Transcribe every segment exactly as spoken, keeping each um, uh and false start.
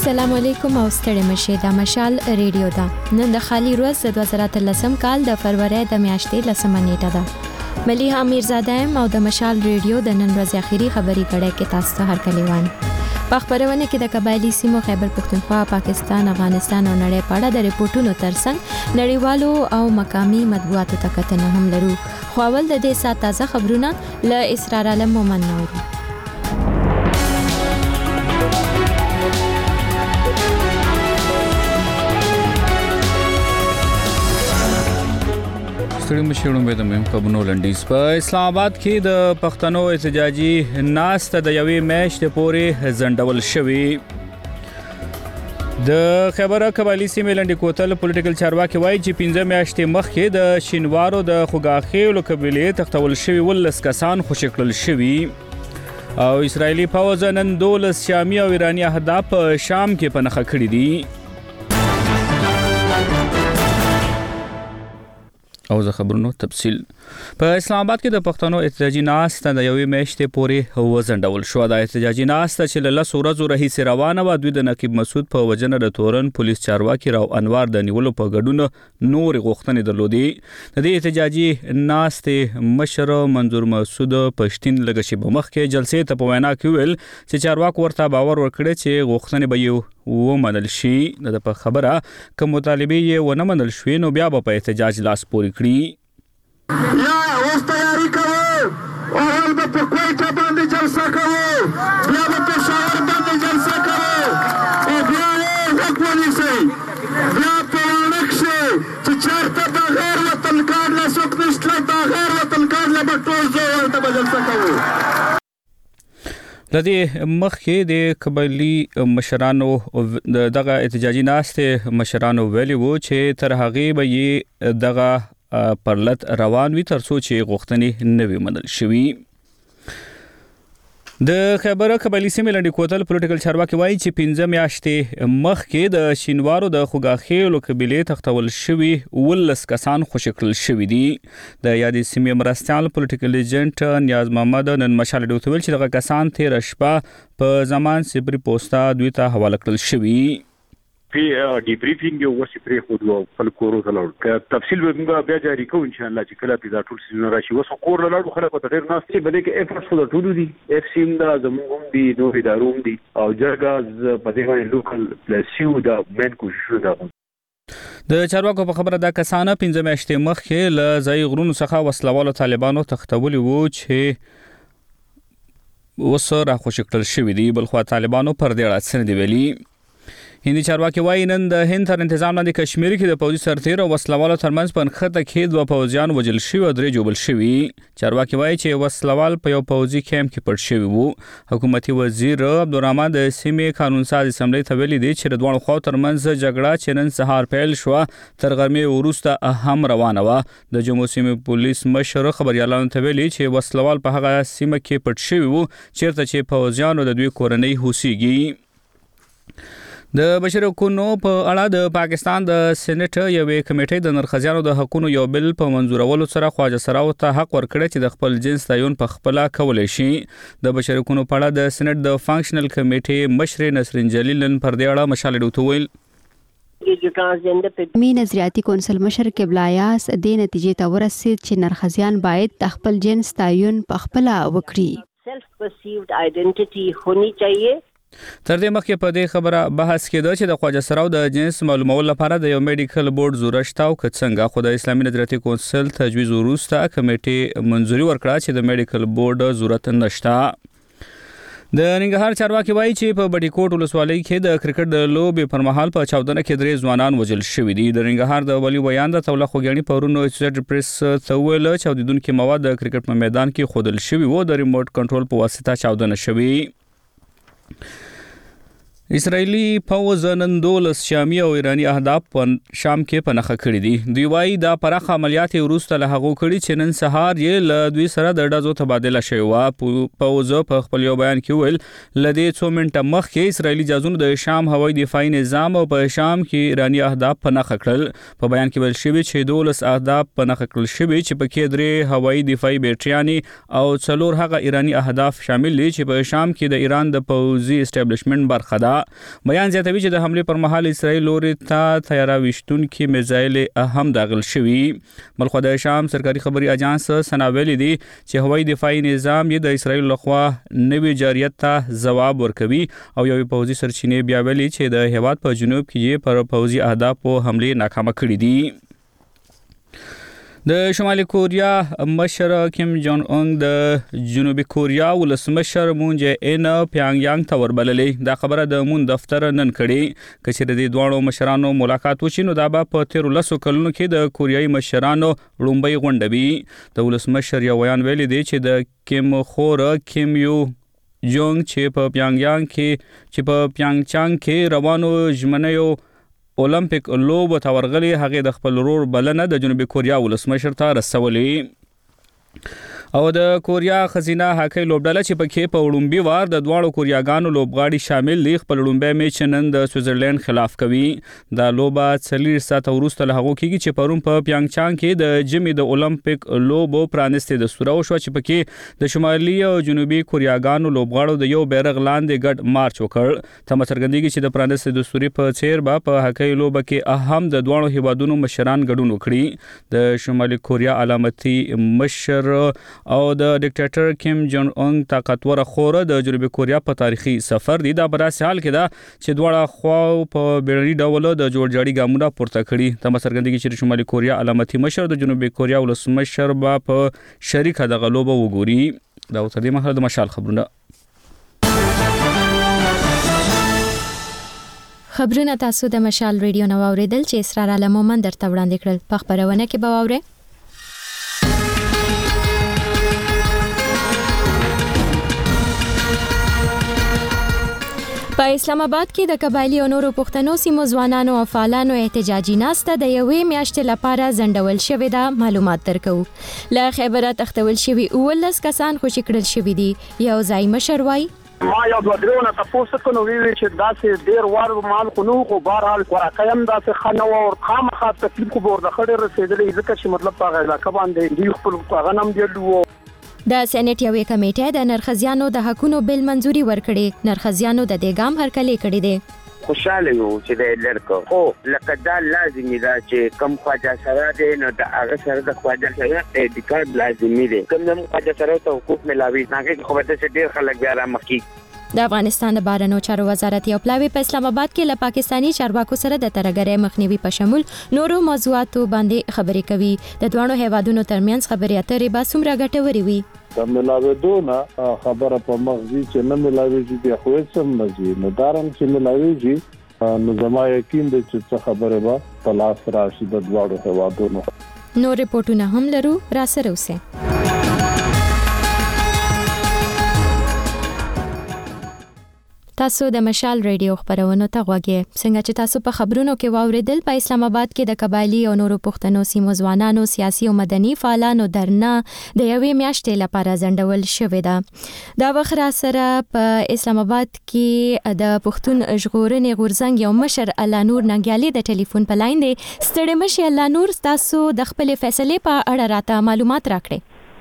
السلام علیکم او ستړي مشه د مشال ریډیو دا نن د خالی ورځ د دوه زره اتلسم کال د فروری د میاشتې لسمه نیټه ده. ملیحه امیرزاده او د مشال ریډیو د نن ورځ اخیری خبري کړه کې تاسو ته هر کلیوان په خبرونه کې د قبایلی سیمو خیبر پختونخوا، پاکستان، افغانستان او نړۍ په اړه د ریپورتونو ترڅنګ نړیوالو او مقامی مطبوعاتو ته کتنه هم لرو. خو اول د دې سات تازه خبرونه له اسرار عالم مومن نوري. ستړي مشرونو به د مهم خبرونو لنډیز په اسلام آباد کې د پښتنو احتجاجي ناسته د یوې میاشتې پورې ځنډول شوې. د خیبر قبایلی سیمې لنډي کوتل پولیټیکل چارواکي وایي چې پنځه میاشتې مخکې د شینوارو د خوګاخېلو قبیلې تختول شوي ولس کسان خوشي کړل شوي او اسرایلی پوځ نن دولس شامي او ایراني اهداف په شام کې پنهخه کړي دي. او زه خبرونو تفصیل په اسلام آباد کې د پښتنو احتجاجي ناسته د یوې میاشتې پورې وځنډول شو. د احتجاجي ناسته چې له لسو ورځو راهیسې روانه وه، دوی د نقیب مسعود په وژنه د تورن پولیس چارواکي راو انوار د نیولو په ګډون نورې غوښتنې درلودې. د دې احتجاجي ناستې مشر منظور مسعود پښتين لږ شېبه مخکې جلسې ته په وینا کې ویل چې چارواکو ورته باور ورکړی چې غوښتنې به یو ومنل شي. د په خبره کوم مطالبه یې ونه منل شوې نو بیا به په احتجاج لاس پورې کړي. یا اوس تیاری کوو، اول به په کویټه باندې جلسه کوو، بیا به په پېښور باندې جلسه کوو او بیا یې حق ونیسئ، بیا په واڼه کښې چې چېرته بغیر وطن کارډ له څوک نشته، بغیر وطن کارډ له به ټول زه هلته به جلسه کوو. لدې مخکې د قبایلی مشرانو دغه احتجاجي ناستې مشرانو ویلي وو چې تر هغې به یې دغه پرلط روان وي تر څو چې غوښتنې نه وي منل شوي. د خیبر قبایلی سیمې لنډي کوتل پولیټیکل چارواکي وایي چې پنځه میاشتې مخکې د شینوارو د خوګاخېلو قبیلې تختول شوي ولس کسان خوشي کړل شوي دي. د یادې سیمې مرستیال پولیټیکل ایجنټ نیاز محمد نن مشال ریډیو ته ویل چې دغه کسان تېره شپه په زمان سپري پوسټه دوی ته حواله کړل شوي. پی ډیبریفینګ یو وسی پرې خو دوه خپل کورو ته لاړو که تفصیل به موږ بیا جاري کوو ان شاء الله چې کله پیدا ټول سیزونه راشي. اوس کور له لاړو خلک ته ډېر ناست دي، بلکې کې ایفورټس خو د ټولو دي، اف سي هم دا زموږ هم دي، نور ادارو هم دي او جرګه په دې باندې لوکل پلسیو دا مین کوششونه ده. د چارواکو په خبره دا کسانه پنځه میاشتې مخکې له ځای غرونو څخه وسلوالو طالبانو تختولي وو چې اوس راخوشي کړل شوي دي. بلخوا طالبانو پر دې اړه څه ویلي. هندي چارواکي وایي نن د هند تر انتظام لاندې کشمیر کې د پوځي سرتېرو او وسلوالو ترمنځ په نښته کې دوه پوځیان وژل شوي او درې ژوبل شوي. چارواکي وایي چې وسلوال په یو پوځي کیمپ کې پټ شوي وو. حکومتي وزیر عبدالرحمن د سیمې قانونساز اسمبلی ته ویلي دی چې د دواړو خواو ترمنځ جګړه چې نن سهار پیل شوه تر غرمې وروسته هم روانه وه. د جمو سیمې پولیس مشر خبریالانو ته ویلي چې وسلوال په هغه سیمه کې پټ شوي وو چیرته چې پوځیانو د دوی کورنۍ اوسیږي. د بشري حقوقو په اړه د پاکستان د سېنات یوې کمیټې د نرخزیانو د حقوقو یو بل په منظورولو سره خواجه سراو ته حق ورکړی چې د خپل جنس تعین په خپله کولی شي. د بشري حقوقو په اړه د سېنات د فانکشنل کمیټې مشر نسرین جلیل نن پر دې اړه مشال ریډیو ته ویل می نظریاتي کونسل مشر قبله یاس د نتیجې ته ورسید چې نرخزیان باید د خپل جنس تعین په خپله وکړي. سیلف پرسیوډ آئیډنټیټي هونی چاهیے. تر دې مخکې په دې خبره بحث کېده چې د خواجه سراو د جنس معلومولو لپاره د یو میډیکل بورډ ضرورت شته او که څنګه، خو د اسلامي نظریاتي کونسل تجویز وروسته کمیټې منظوري ورکړه چې د میډیکل بورډ ضرورت نشته. د ننګرهار چارواکي وایي چې په بټي کوټ ولسوالۍ کې د کرکټ د لوبې پر مهال په چاودنه کې درې ځوانان وژل شوي دي. د ننګرهار د ولي ویان د توله خوګیاڼي پرونو اسوسییټډ پریس ته وویل چې چاودیدونکي مواد د کرکټ په میدان کې ښودل شوي وو. د ریموټ کنټرول په واسطه چاودنه شوې. اسرائیلی پوځ نن دولس شامي او ایراني اهداف په شام کې پنهخه کړي دي. دوی وایي دا پراخه عملیات وروسته له هغو کړي چې نن سهار یې له دوی سره د ډزو تبادله شوې وه. پوځ په خپل یو بیان کې وویل له دې څو منټه مخکې اسرائیلي جاسوسانو د شام هوایي دفاعي نظام او په شام کې ایراني اهداف پنهخه کړل. په بیان کې ویل شوي چې دولس اهداف پنهخه کړل شوي چې پکې درې هوایي دفاعي بیټریانې او څلور هغه ایراني اهداف شامل دي چې په شام کې د ایران د پوځي اسټابلیشمنټ برخه ده. بیان زیاتوي چې د حمله پر مهال اسرائیل لوري ته تیاری وشتونکي میزایل هم داخل شوي. بلخو د شام سرکاري خبري اجانس سنا ویلي دي چې هوایي دفاعي نظام یې د اسرائیل لخوا نوې جاريت ته ځواب ورکوي او یو پوځي سرچینې بیا ویلي چې د هیواد په جنوب کې پر پوځي اهدافو حمله ناکامه کړې دي. د شمالي کوریا مشر کیم جون اون د جنوبي کوریا ولسمشر مون جه ان پیانګ یانګ ته وربللې. دا خبره د مون دفتر نن کړي چې د دوه مشرانو ملاقات وشي نو دا به په تیر لسو کلونو کې د کوریایي مشرانو لومبۍ غونډه وي. د ولسمشر یو بیان ویلي دی چې د کیم خور کیم یو جونګ چې په پیانګ یانګ کې چې په پیانګ چانګ کې روانو ژمنیو اولمپیک لوبو ته ورغلي هغه د خپل ورور بلنه د جنوبي کوریا ولسمشر ته رسولې. او د کوریا خزینه هاکی لوبډله چې پکې په وړومبي وار د دواړو کوریاګانو لوبغاړي شامل دي خپل وړومبي میچ نن د سویټزرلند خلاف کوي. دا لوبه څلور ساعت وروسته له هغه کېږي چې پرون په پیانګ چانګ کې د جمی د اولمپیک لوبو پرانستې د سوره شو چې پکې د شمالي او جنوبي کوریاګانو لوبغاړو د یو بیرغ لاندې ګډ مارچ وکړ. تم څرګندېږي چې د پرانستې د سوري په څیر به په هاکی لوبه کې اهم د دواړو هیوادونو مشران ګډون وکړي. د شمالي کوریا علامتي مشر او د ډیکټیټر کیم جون اون طاقتور خور د جنوبي کوریا په تاریخي سفر دی. دا په داسې حال کې ده چې دواړه خوا په بیړني ډول د جوړجاړي ګامونه پورته کړي. تم څرګندېږي چې شمالي کوریا علامتي مشر د جنوبي کوریا ولسمشر به په شریکه د غلوبه وګوري. دا اوس د مخه د مشال خبرونه. خبرونه تاسو د مشال ریډیو نو اوریدل چې اسرار علم مومن درته وړاندې کړل. په خبرونه کې به واورئ په اسلام آباد کې د قبایلی او نورو پښتنو سیمو ځوانانو او فعالانو احتجاجي ناسته د یوې میاشتې لپاره ځنډول شوې ده. معلومات درکو. له خبره تختول شوی اولس کسان خوشی کړل شوی دي. یو ځای مشر وای ما یو دوه درونه تاسو کو نو ویل چې داسې ډیر وار مال کو نو خو بهرحال ورقم داسې خنو او خامخا تکلیف کو ورده خړې رسیدلې ځکه چې مطلب په علاقه باندې دی خپل غنم دی لو. د سېنات یوې کمیټې د نرخزیانو د حقونو بل منځوري ورکړي. نرخزیانو د دې ګام هرکلې کړي دي. خوشاله یو چې د لړکو خو لکه دا لازمي ده چې کم خواجه سره دی نو د هغه سره د خواجه سره اعتقاد لازمي دی. کوم د خواجه سره ته حقوق ملاوي نه خو به ډیر خلک بیا را مخکي. د افغانستان د بهرنیو چارو وزارت یو پلاوی په اسلام آباد کې له پاکستانی چارواکو سره د ترګرې مخنیوي په شمول نورو موضوعاتو باندې خبرې کوي. د دوه هیوادونو ترمنځ خبرې اترې به څومره ګټورې وي. د ملاویدونه خبره په مغزي چې نه ملاويږي د خو سم مزي نو دارم چې ملاويږي نو زما یقین دی چې څه خبره به په لاس راشي د دوه هیوادونو. نو ریپورتونه هم لرو را سره اوسه. تاسو د مشال ریډیو خبرونه ته غوږی. څنګه چې تاسو په خبرونو کې واوریدل په اسلام آباد کې د قبایلی او نورو پښتنو سیمو ځوانانو سیاسي او مدني فعالانو درنه د یوې میاشتې لپاره ځنډول شوې ده. دا وخت را سره په اسلام آباد کې د پښتون ژغورنې غورځنګ یو مشر الله نور ننګیالي د ټلیفون په لاین دی. ستړي مشي الله نور، تاسو د خپل فیصلې په اړه راته معلومات راکړئ.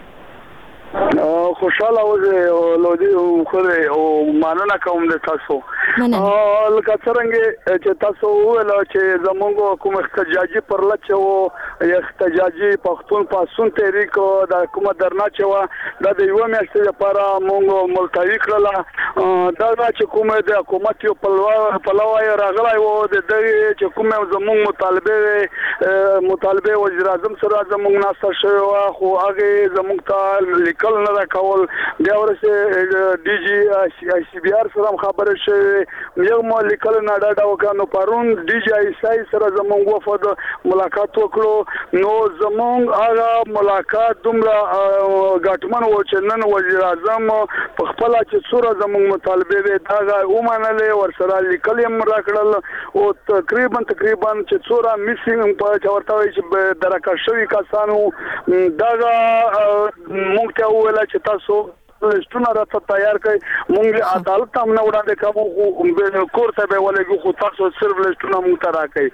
خوشاله اوسه لودي خو او ماننه کوم د تاسو لکه څنګه چې تاسو ول چې زمونږ حکومت احتجاجي پر لچو احتجاجي پښتون پاسون تحریک د حکومت درنا چوا د یو میاشتې لپاره مونږ ملتوي کړل. دا چې کومه د حکومت یو پلوه پلوه راغلی وو د دې چې کومه زمونږ مطالبه مطالبه وزیر اعظم سره زمونږ ناسه شو خو هغه زمونږ ته لیکل نه راکول. بیا ورسه ډي جي آی سی بي آر سره خبره شوه یو مو لیکل نه ډاډه وکړو. پرون ډي جي آی سی سره زمونږ وفد ملاقات وکړو نو زمونږ هغه ملاقات دومره غټمن و چې نن وزیر اعظم په خپل چې څوره زمونږ مطالبه وي دا ومنلې ورسره لیکل هم راکړل او تقریبا تقریبا چې څوره میسینګ په چورته وي چې درکا شوی کسانو دا مونږ ته ویل چې تاسو لستونه راته تیار کړئ مونږ عدالت هم نه وړاندې کوو خو کور ته به ولګو خو تاسو صرف لستونه مونږ ته راکړئ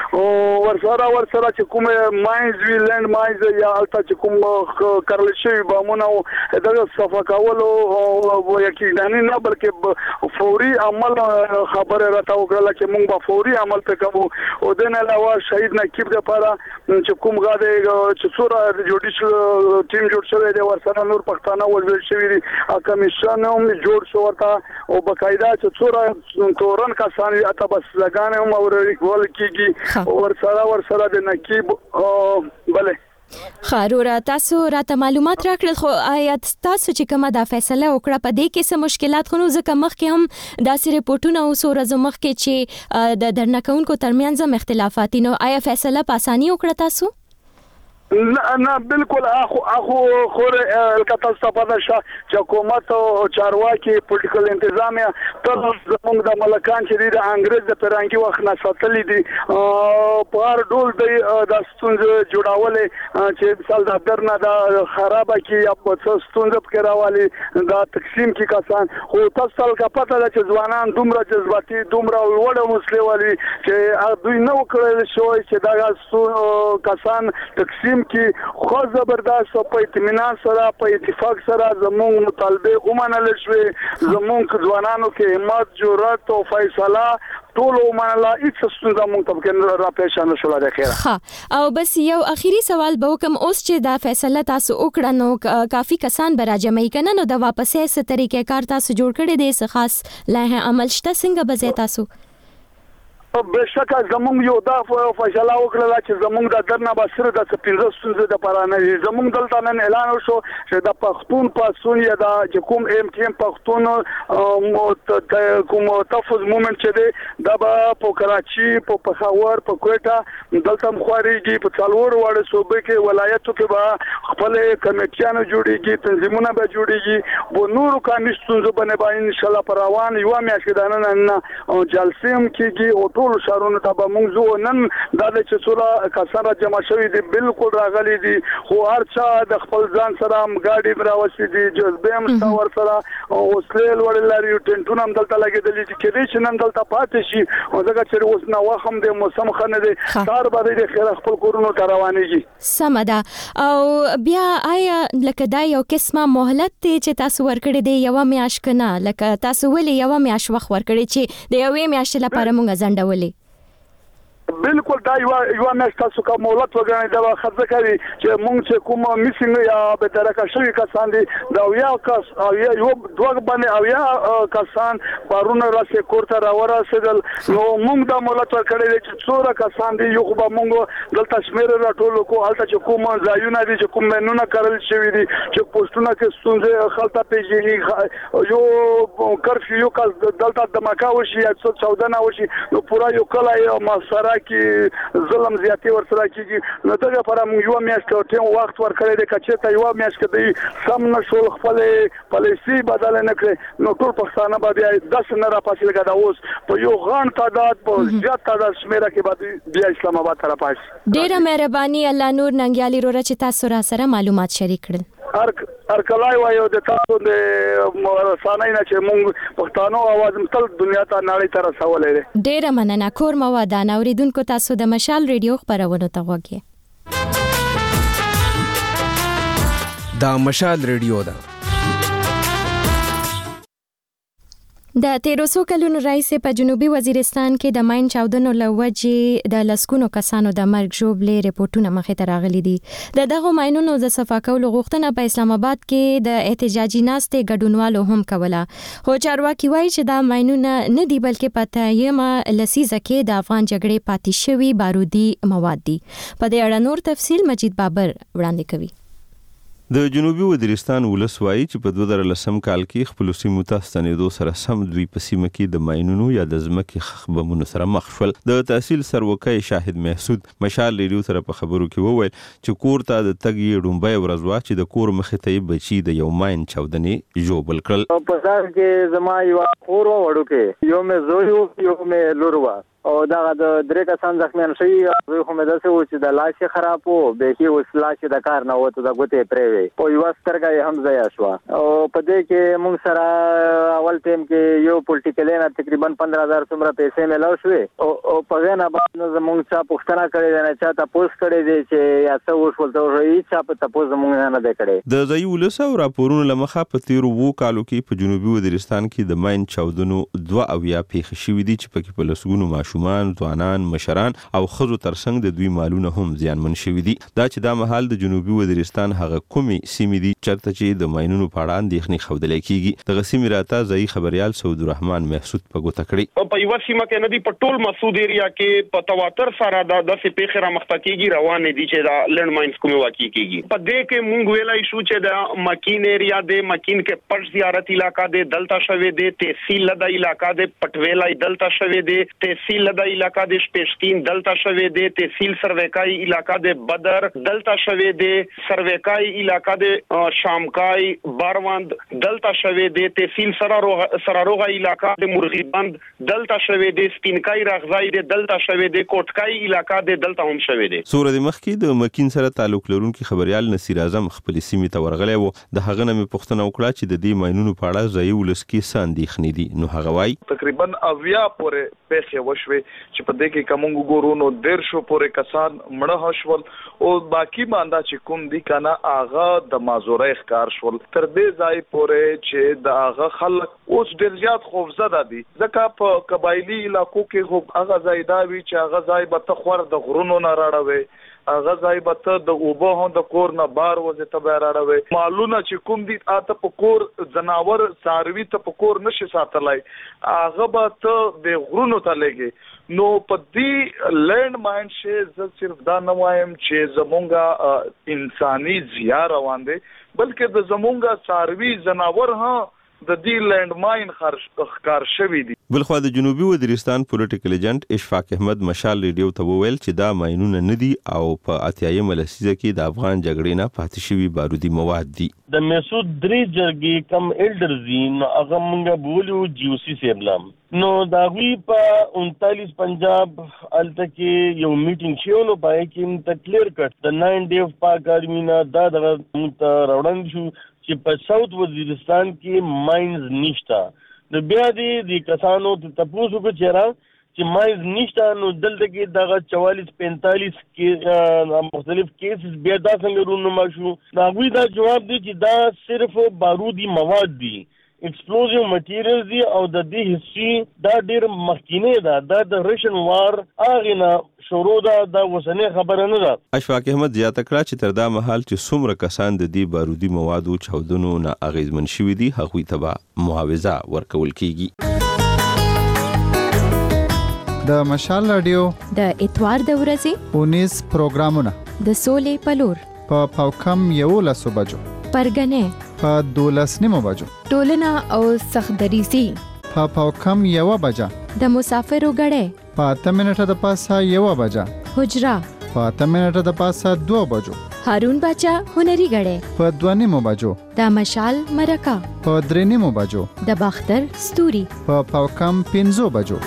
ورسره ورسره چې کوم ماینز وی لند ماینز یا الته چې کوم کارل شوی بامونه دغه صفه کولو یقیني نه بلکې فوري عمل خبره راته وکړه چې موږ به فوري عمل کوو او د نه علاوه شهید نقیب لپاره چې کوم غاده چې څوره جوډیشل ټیم جوړ شوی دی ورسره نور پښتانه ولول شوی دي کمیشن هم جوړ شو ورته او بقاعده چې څوره تورن کسان اته بس لګانه هم اوري کول کیږي ورسره ورسره د نقیب بله خارورا تاسو راته معلومات راکړل خو آیا تاسو چې کومه دا فیصله وکړه په دې کې څه مشکلات خو نو ځکه مخکې هم داسې ریپورتونه او سورزو مخکې چې د درنکونکو ترمنځ هم اختلافات نو آیا فیصله په اساني وکړه تاسو؟ نه نه بالکل اخو اخو خور الکتا استفاده شه چې حکومت او چارواکي پولیټیکل انتظامیه ټول زموږ د ملکان چې د انګريز د پرانګي وخت نه ساتلې دي په هر ډول د ستونزې جوړولې چې مثال د درنه د خرابه کې یا په ستونزې پکې راوالي دا تقسیم کې کسان خو تاسو کا پته ده چې ځوانان دومره جذباتي دومره وړه مسلې والي چې دوی نو کړل شوی چې دا کسان تقسیم کې خو زبردست په اطمینان سره په اتفاق سره زموږ مطالبه ومنل شوې زموږ ځوانانو کې همت جرأت او فیصله ټول ومنله هیڅ ستونزه مونږ ته کې را پېښ نه شوله د خیره ها او بس یو اخیری سوال به کوم اوس چې دا فیصله تاسو وکړه نو کافي کسان به راجمعي کنه نو د واپسې ست طریقې کار تاسو جوړ کړی دی څه خاص لایحه عمل شته څنګه به زه تاسو بشکه زمونږ یو دا فیصله وکړه چې زمونږ د درنه بسره د پنځه ستونزې د پرانه زمونږ دلته نن اعلان وشو چې د پښتون پاسون یا د کوم ایم ټي ام پښتون کوم تفوز مومنت چې دی دا په کراچي په پېښور په کوټه دلته مخوريږي په څلور وړ صوبې کې ولایتو کې به خپل کمیټیانو جوړيږي تنظیمونه به جوړيږي و نورو کامي ستونزې باندې ان شاء الله پر روان یو میاشت د نن نه جلسې هم کېږي او ټول شهرونو ته به موږ زو نن دا چې څوره کسان را جمع شوي دي بالکل راغلي دي خو هر چا د خپل ځان سره مګاډي راوستي دي جذبه هم ستور سره اوسلیل وړلاري ټنټونه هم دلته لګېدلي چې کېدې چې نن دلته پاتې شي او ځکه چې اوس نو وخت د موسم خنه دي کار به د خیر خپل کورونو ته روانېږي سمدا او بیا آیا لکه دا یو قسمه مهلت چې تاسو ورکړی دی یو میاش کنه لکه تاسو ولې یو میاش وخت ورکړی چې د یو میاش لپاره موږ ځنډولې بالکل دا یو یو مېشت تاسو کوم مولات وګڼئ دا خزه کوي چې مونږ چې کوم میسینګ یا به درکه شوی کسان دي دا یو کس او یو دوه باندې او یا کسان بارونه راسه کوړه راورسېدل نو مونږ دا مولات ورکړل چې څوره کسان دي یو خو به مونږ دلته شمیر راټول کو هلته چې کوم ځایونه دي چې کوم منونه کړل شوی دي چې پوسټونه کې ستونزې خلطه پیږي یو کرفیو یو کس دلته دماکا وشي یا څو چودنه وشي نو پورا یو کله یو مسره کې ظلم زیاتی ورسره کیږي نو دغه پر موږ یو میاشت ټیم وخت ورکړی د کچې ته یو میاشت کې سم نشول خپل پالیسي بدل نه کړي نو ټول پښتانه به داس نه را پاسې لګا دا اوس په یو غان تعداد په زیات تعداد شمیره کې به بیا اسلام آباد ته را پاسې ډیره مهرباني الله نور ننګیالي رو چې تاسو را سره معلومات شریک کړل هر هر کلای وایو د تاسو د رسانۍ نه چې موږ پښتانو आवाज متل دنیا ته نړۍ ته رسولې ډیره مننه کور موادان اوریدونکو تاسو د مشال ریډیو خبرونه ته وګورئ دا مشال ریډیو ده د تیروسو کلونو راهیسې په جنوبي وزیرستان کې د ماین چاودنو لوجې د لسکونو کسانو د مرګ ژوبلې ریپورتونه مخې ته راغلي دي د دغه ماینونو د صفا کولو غوښتنه په اسلام آباد کې د احتجاجي ناستې ګډونوالو هم کوله خو چارواکي وایي چې دا ماینونه نه دي بلکې په تایمه لسیزه کې د افغان جګړې پاتې شوي بارودي مواد دي په دې اړه نور تفصیل مجید بابر وړاندې کوي د جنوبي وزیرستان ولس وایي چې په دوه زره لسم کال کې خپل سیمو ته ستنېدو سره سم دوی په سیمه کې د ماینونو یا د ځمکې خښ بمونو سره مخ شول د تحصیل سروکی شاهد محسود مشال ریډیو سره په خبرو کې وویل چې کور ته د تګ یې ډومبی ورځ وه چې د کور مخې ته یې بچي د یو ماین چاودنې ژوبل کړل په ځای کې زما یو خور وړو کې یو مې زوی یو مې لور وه او دا د درې کسان زخمیان شوي او خو مې داسې و چې د لاس خراب وو بیخي اوس لاس د کار نه وته د ګوتې پرې وي او یو سترګه یې هم ضایع شوه او په دې کې موږ سره اول ټیم کې یو پولیټیکل نه تقریبا پندرہ هزار څومره پیسې ملاو شوې او په غنا باندې زموږ چا پوښتنه کړې ده نه چا تاسو کړې دي چې یا څه وشول ته هیڅ چا په تاسو زموږ نه ده کړې د ځای ولس او راپورونو لمخه په تیر وو کالو کې په جنوبي وزیرستان کې د ماین چاودنو دوه اویا پیښې شوې دي چې پکې په لسګونو ماشومان ځوانان مشران او خزو ترڅنګ د دوی مالونه هم زیانمن شوي دي دا چې دا مهال د جنوبي وزیرستان هغه کومې سیمې دي چرته چې د ماینونو په اړه اندېښنې ښودل کېږي د غسیمې راته ځای خبريال سعود الرحمن محسود په ګوته کړی په یو سیمه کې ندی په ټول مسعود ایریا کې په تواتر سره د داسې پیښې را مخته کېږي روان دي چې دا لند ماینز کومه واقع کېږي په دې کې مونږ ویلای شو چې د مکین ایریا د مکین کې پټ زیارت علاقہ د دلتا شوي د تحصیل لدا علاقہ د پټویلای دلتا شوي د تحصیل لدا علاقہ د شپشتین دلتا شوي د تحصیل سرویکای علاقہ د بدر دلتا شوي د سرویکای علاقہ د شامکای باروند دلتا شوي د تحصیل سراروغه سراروغه علاقہ د مرغیبند دلتا شوي د سپینکای راغزای د دلتا شوي د کوټکای علاقہ د دلتا هم شوي د سورې د مخکې د مکین سره تعلق لرونکي خبريال نصیر اعظم خپل سیمې ته ورغلی وو د هغه نه مې پوښتنه وکړه چې د دې ماینونو په اړه ځای ولس کې څه اندېښنې دي نو هغه وایي تقریبا اویا پورې پیښې وشوې چې په دې کې کوم ګورو نو ډېر شو پورې کسان مړه شول او باقی ماندا چې کوم دي کنه هغه د مازورې ښکار شول تر دې ځای پورې چې د هغه خلک اوس ډېر زیات خوفزده دي ځکه په قبایلی علاقو کې خو هغه ځای دا وی چې هغه ځای به تخور د غرونو نه راړوي هغه ځای به ته د اوبه هم د کور نه بار وځي ته به راړوي مالونه چې کوم دي اته په کور ځناور څاروي ته په کور نشي ساتلای هغه به ته د غرونو ته لګي نو په دې لند ماین شي زه صرف دا نه وایم چې زمونږه انساني زیار روان دي بلکې د زمونږه څاروي ځناور هم د دې لند ماین ښکار شوی دي بلخو د جنوبي وزیرستان پولیټیکل ایجنټ اشفاق احمد مشال ریډیو ته وویل چې دا ماینونه ندي او په اتیایم لسیزه کې د افغان جګړې نه پاتې شوی بارودي مواد دي د مسعود درې جرګې کم الډرزین هغه مونږه بولیو جیوسی سیبلام نو دا وی په انتالیس پنجاب الته کې یو میټینګ شو نو پای کې ته کلیر کټ د ناین ډے اف پاک آرمینا دا د راوړاندې شو چې په ساوث وزیرستان کې ماینز نشتا نو بیا دې د کسانو ته تاسو کو چیرې چې ماینز نشتا نو دلته کې دغه چوالیس پینتالیس کې مختلف کیسز بیا دا څنګه رونما شو دا وی دا جواب دی چې دا صرف بارودي مواد دي ایکسپلوزیو مټیریلز دي او د دې هیستوري دا ډېر مخکینه ده دا د رشن وار اغه نه شروع ده دا وسنه خبره نه ده اشفاق احمد زیاته کړه چې تر دا مهال چې څومره کسان د دې بارودي موادو چاودنو نه اغیزمن شوي دي هغوی ته به معاوضه ورکول کیږي د مشال رادیو د اتوار د ورځې اونیس پروګرامونه د سولې پلور په پاوکم یو لسو بجو پرګنې په دولس نیمو بجو ټولنه او سخدریزي په پاوکم یو بجا د مسافرو غړې په اته منټه د پاسه یو بجا حجرا په اته منټه د پاسه دو بجو هارون بچا هنري غړې په دوه نیمو بجو د مشال مرکا په درې نیمو بجو د باختر ستوري په پاوکم پنځو بجو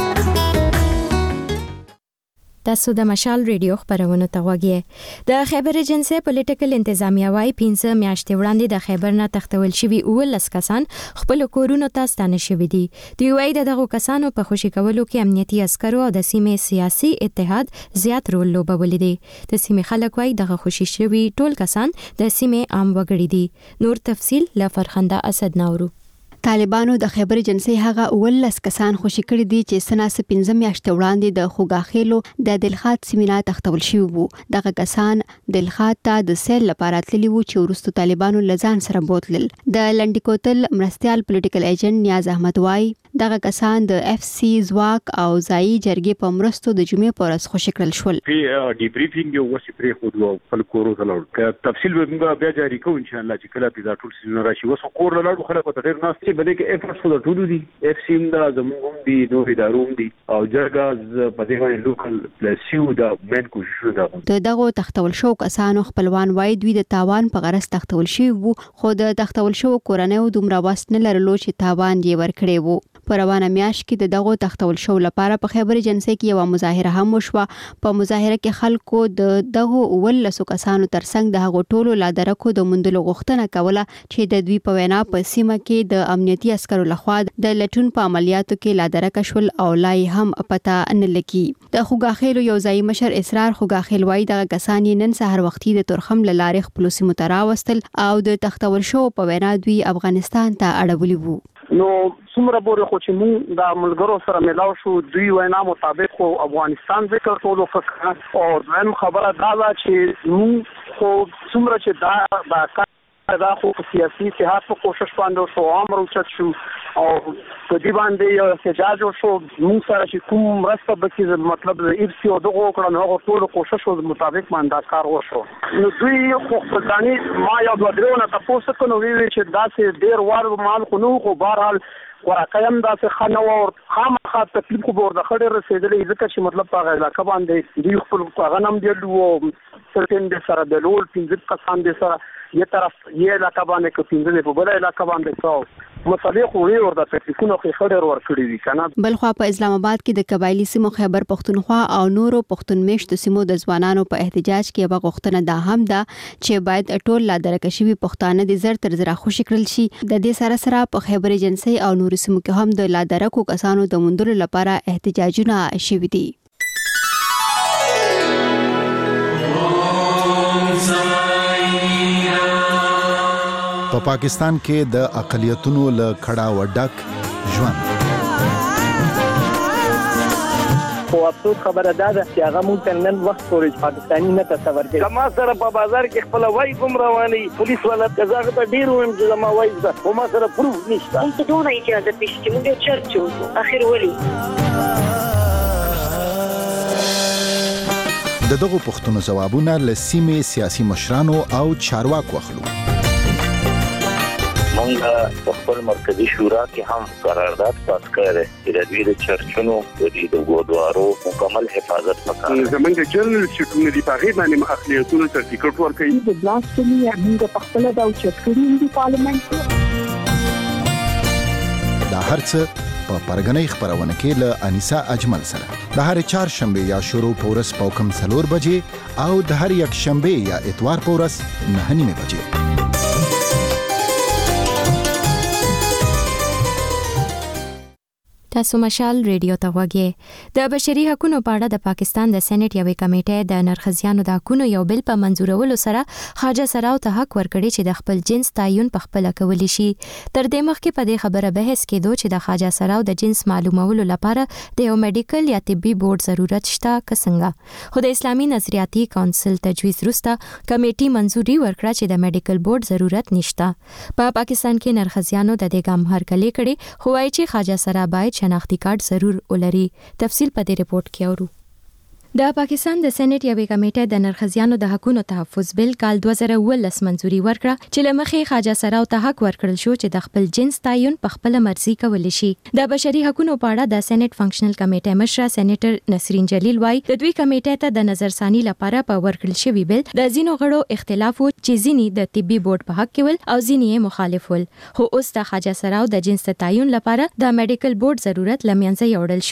تاسو د مشال ریډیو خبرونه ته وګورئ د خیبر ایجنسی پولیټیکل انتظامیه وايي پنځه میاشتې وړاندې د خیبر نه تختول شوي اولس کسان خپل کورونو ته ستانه شوي دي دوی وايي دغه کسانو په خوشي کولو کې امنیتي عسکرو او د سیمې سیاسي اتحاد زیات رول لوبولی دی د سیمې خلک وايي دغه خوشي شوي ټول کسان د سیمې عام وګړي دي نور تفصیل له فرخنده اسد ناورو طالبانو د خیبر ایجنسی هغه ولس کسان خوشی کړي دي چې سناس پنځه میاشتې وړاندې د خوګاخیلو د دلخات سیمینار تختول شوی وو دغه کسان دلخات ته د سیل لپاره تللی وو چې ورستو طالبانو لزان سره بوتل د لنډیکوتل مرستيال پولیټیکل ایجنټ نیاز احمد وايي دغه کسان د اف سی زواک او ځای جرګې په مرستو د جمعې پر ورځ خوشی کړل شول په ډی بریفینګ یو وسی پرې خو دوه خپل کورو ته لاړ تفصیل به موږ بیا جاری کوو ان شاء الله چې کله پیدا ټول سیزن راشي وسو کور لاړ خلک ته ډیر ناس چې بلکې افرټ خو ټول دي اف سی دا زموږ دي نور ادارو دي او جرګه په دې باندې لوکل پلاسیو دا مین کوشش ده د دغه تختول شو کسانو خپلوان وای دوی د تاوان په غرض تختول شي وو خو د تختول شو کورنۍ دومره واست نه لرلو چې تاوان یې ورکړي وو په روانه میاشت کې د دغه تختول شو لپاره په خیبر ایجنسی کې یو مظاهره هم وشوه. په مظاهره کې خلکو د دغه ولسو کسانو ترڅنګ د هغو ټولو لادرکو د موندلو غوښتنه کوله چې د دوی په وینا په سیمه کې د امنیتي عسکرو لخوا د لټون په عملیاتو کې لادرک شول او لای هم پتا نه لګي. د خوګاخیلو یو ځای مشر اسرار خوګاخیل وایي دغه کسان نن سحر وختي د ترخم له لارې خپل سیمو ته راوستل او د تختول شو په وینا دوی افغانستان ته اړولي وو. نو څومره پورې خو چې موږ د ملګرو سره ملاو شو دوی وینا مطابق خو افغانستان ذکر ټولو فکر او زم خبره دا ده چې موږ خو څومره چې دا دا دا خو سیاسي اتحاد په کوشش باندې شو امر اوچت شو او په دې باندې یو احتجاج وشو. موږ سره چې کوم مرسته بکې مطلب د ایفسی او دغه کړه نو ټول کوشش او مطابق باندې کار وشو. نو دوی خو خپلانی ما یو دوه درونه تاسو کو نو ویل چې داسې ډیر وار مال خو نو خو بهرحال ورقایم داسې خنه او خامخا تکلیف خو ورته خړې رسیدلې ځکه چې مطلب په علاقه باندې دوی خپل غنم دی لو سرتين د سره د لول پنځه کسان د سره یو طرف یې علاقه باندې کې پنځه په بل علاقه باندې څو مصالح خو یې ورته تکلیفونه خو خړې ور کړې دي کنه. بلخوا په اسلام آباد کې د قبایلی سیمو خیبر پښتونخوا او نورو پښتون میشتو سیمو د ځوانانو په احتجاج کې به غوښتنه دا هم ده چې باید ټول لادرکه شوي پښتانه د زر تر زر خوشی کړل شي. د دې سره سره په خیبر ایجنسی او نورو سیمو کې هم د لادرکو کسانو د موندلو لپاره احتجاجونه شوي دي. په پاکستان کې د اقلیتونو له کړه وډک ژوند خو افسوس خبره ده چې هغه مونږ نن وخت پورې پاکستاني نه تصور کوي. کما سره په بازار کې خپل وای کوم رواني پولیس والا قزاغه ته ډیر ویم چې ما وای ده خو ما سره پروف نشته. موږ ته دونه اجازه پېښ چې موږ چرچو اخر ولي د دغه پښتنو جوابونه له سیمې سیاسي مشرانو او چارواکو اخلو. مونږ په خپل مرکزی شورا کې هم قرارداد پاس کړی چې د دوی د چرچونو د ګودوارو مکمل حفاظت وکړي. زمونږ جنرال سټونه دی په غیر باندې اخلیتونو سرټیفیکټ ورکړي. د بلاسفمي موږ په خپل د چرچونو د پارلیمنت دا هرڅه په پرګنۍ خبرونه کې له انیسا اجمل سره د هر چهار شنبه یا شروع پورس پوکم سلور بجې او د هر یک شنبه یا اتوار پورس نه نیمه بجې. تاسو مشال ریډیو ته وګورئ. د بشري حقوقو په اړه د پاکستان د سېنات یوې کمیټې د نرخزیانو د حقوقو یو بل په منزورولو سره خواجه سراو ته حق ورکړي چې د خپل جنس تعین په خپل کولی شي. تر دې مخکې په دې خبره بحث کېدو چې د خواجه سراو د جنس معلومولو لپاره د یو میډیکل یا طبي بورډ ضرورت شته کسنګه. خو د اسلامي نظریاتي کونسل تجویز وروسته کمیټې منځوري ورکړه چې د میډیکل بورډ ضرورت نشته. په پاکستان کې نرخزیانو د دې ګام هرکلی کړي خو وايي چې خواجه سرا باید شناختی کارت ضرور ولري. تفصیل په دې ریپورت کې اورو. د پاکستان د سېنات یوې کمیټې د نرخزیانو د حقوقو تحفظ بل کال دوه زره ولس منځوري ورکړه چې لمخې خواجه سراو ته حق ورکړل شو چې د خپل جنس تعین په خپل مرزي کولی شي. د بشري حقوقو په اړه د سېنات فنکشنل کمیټې مشر سېنیټر نسرین جلیل وايي د دوی کمیټې ته د نظرثاني لپاره په ورکړل شوی بل د زینو غړو اختلاف و چې ځینی د طبي بورډ په حق کې ول او ځینی یې مخالف ول. خو اوس د خواجه سراو د جنس تعین لپاره د میډیکل بورډ ضرورت لمنځه یوړل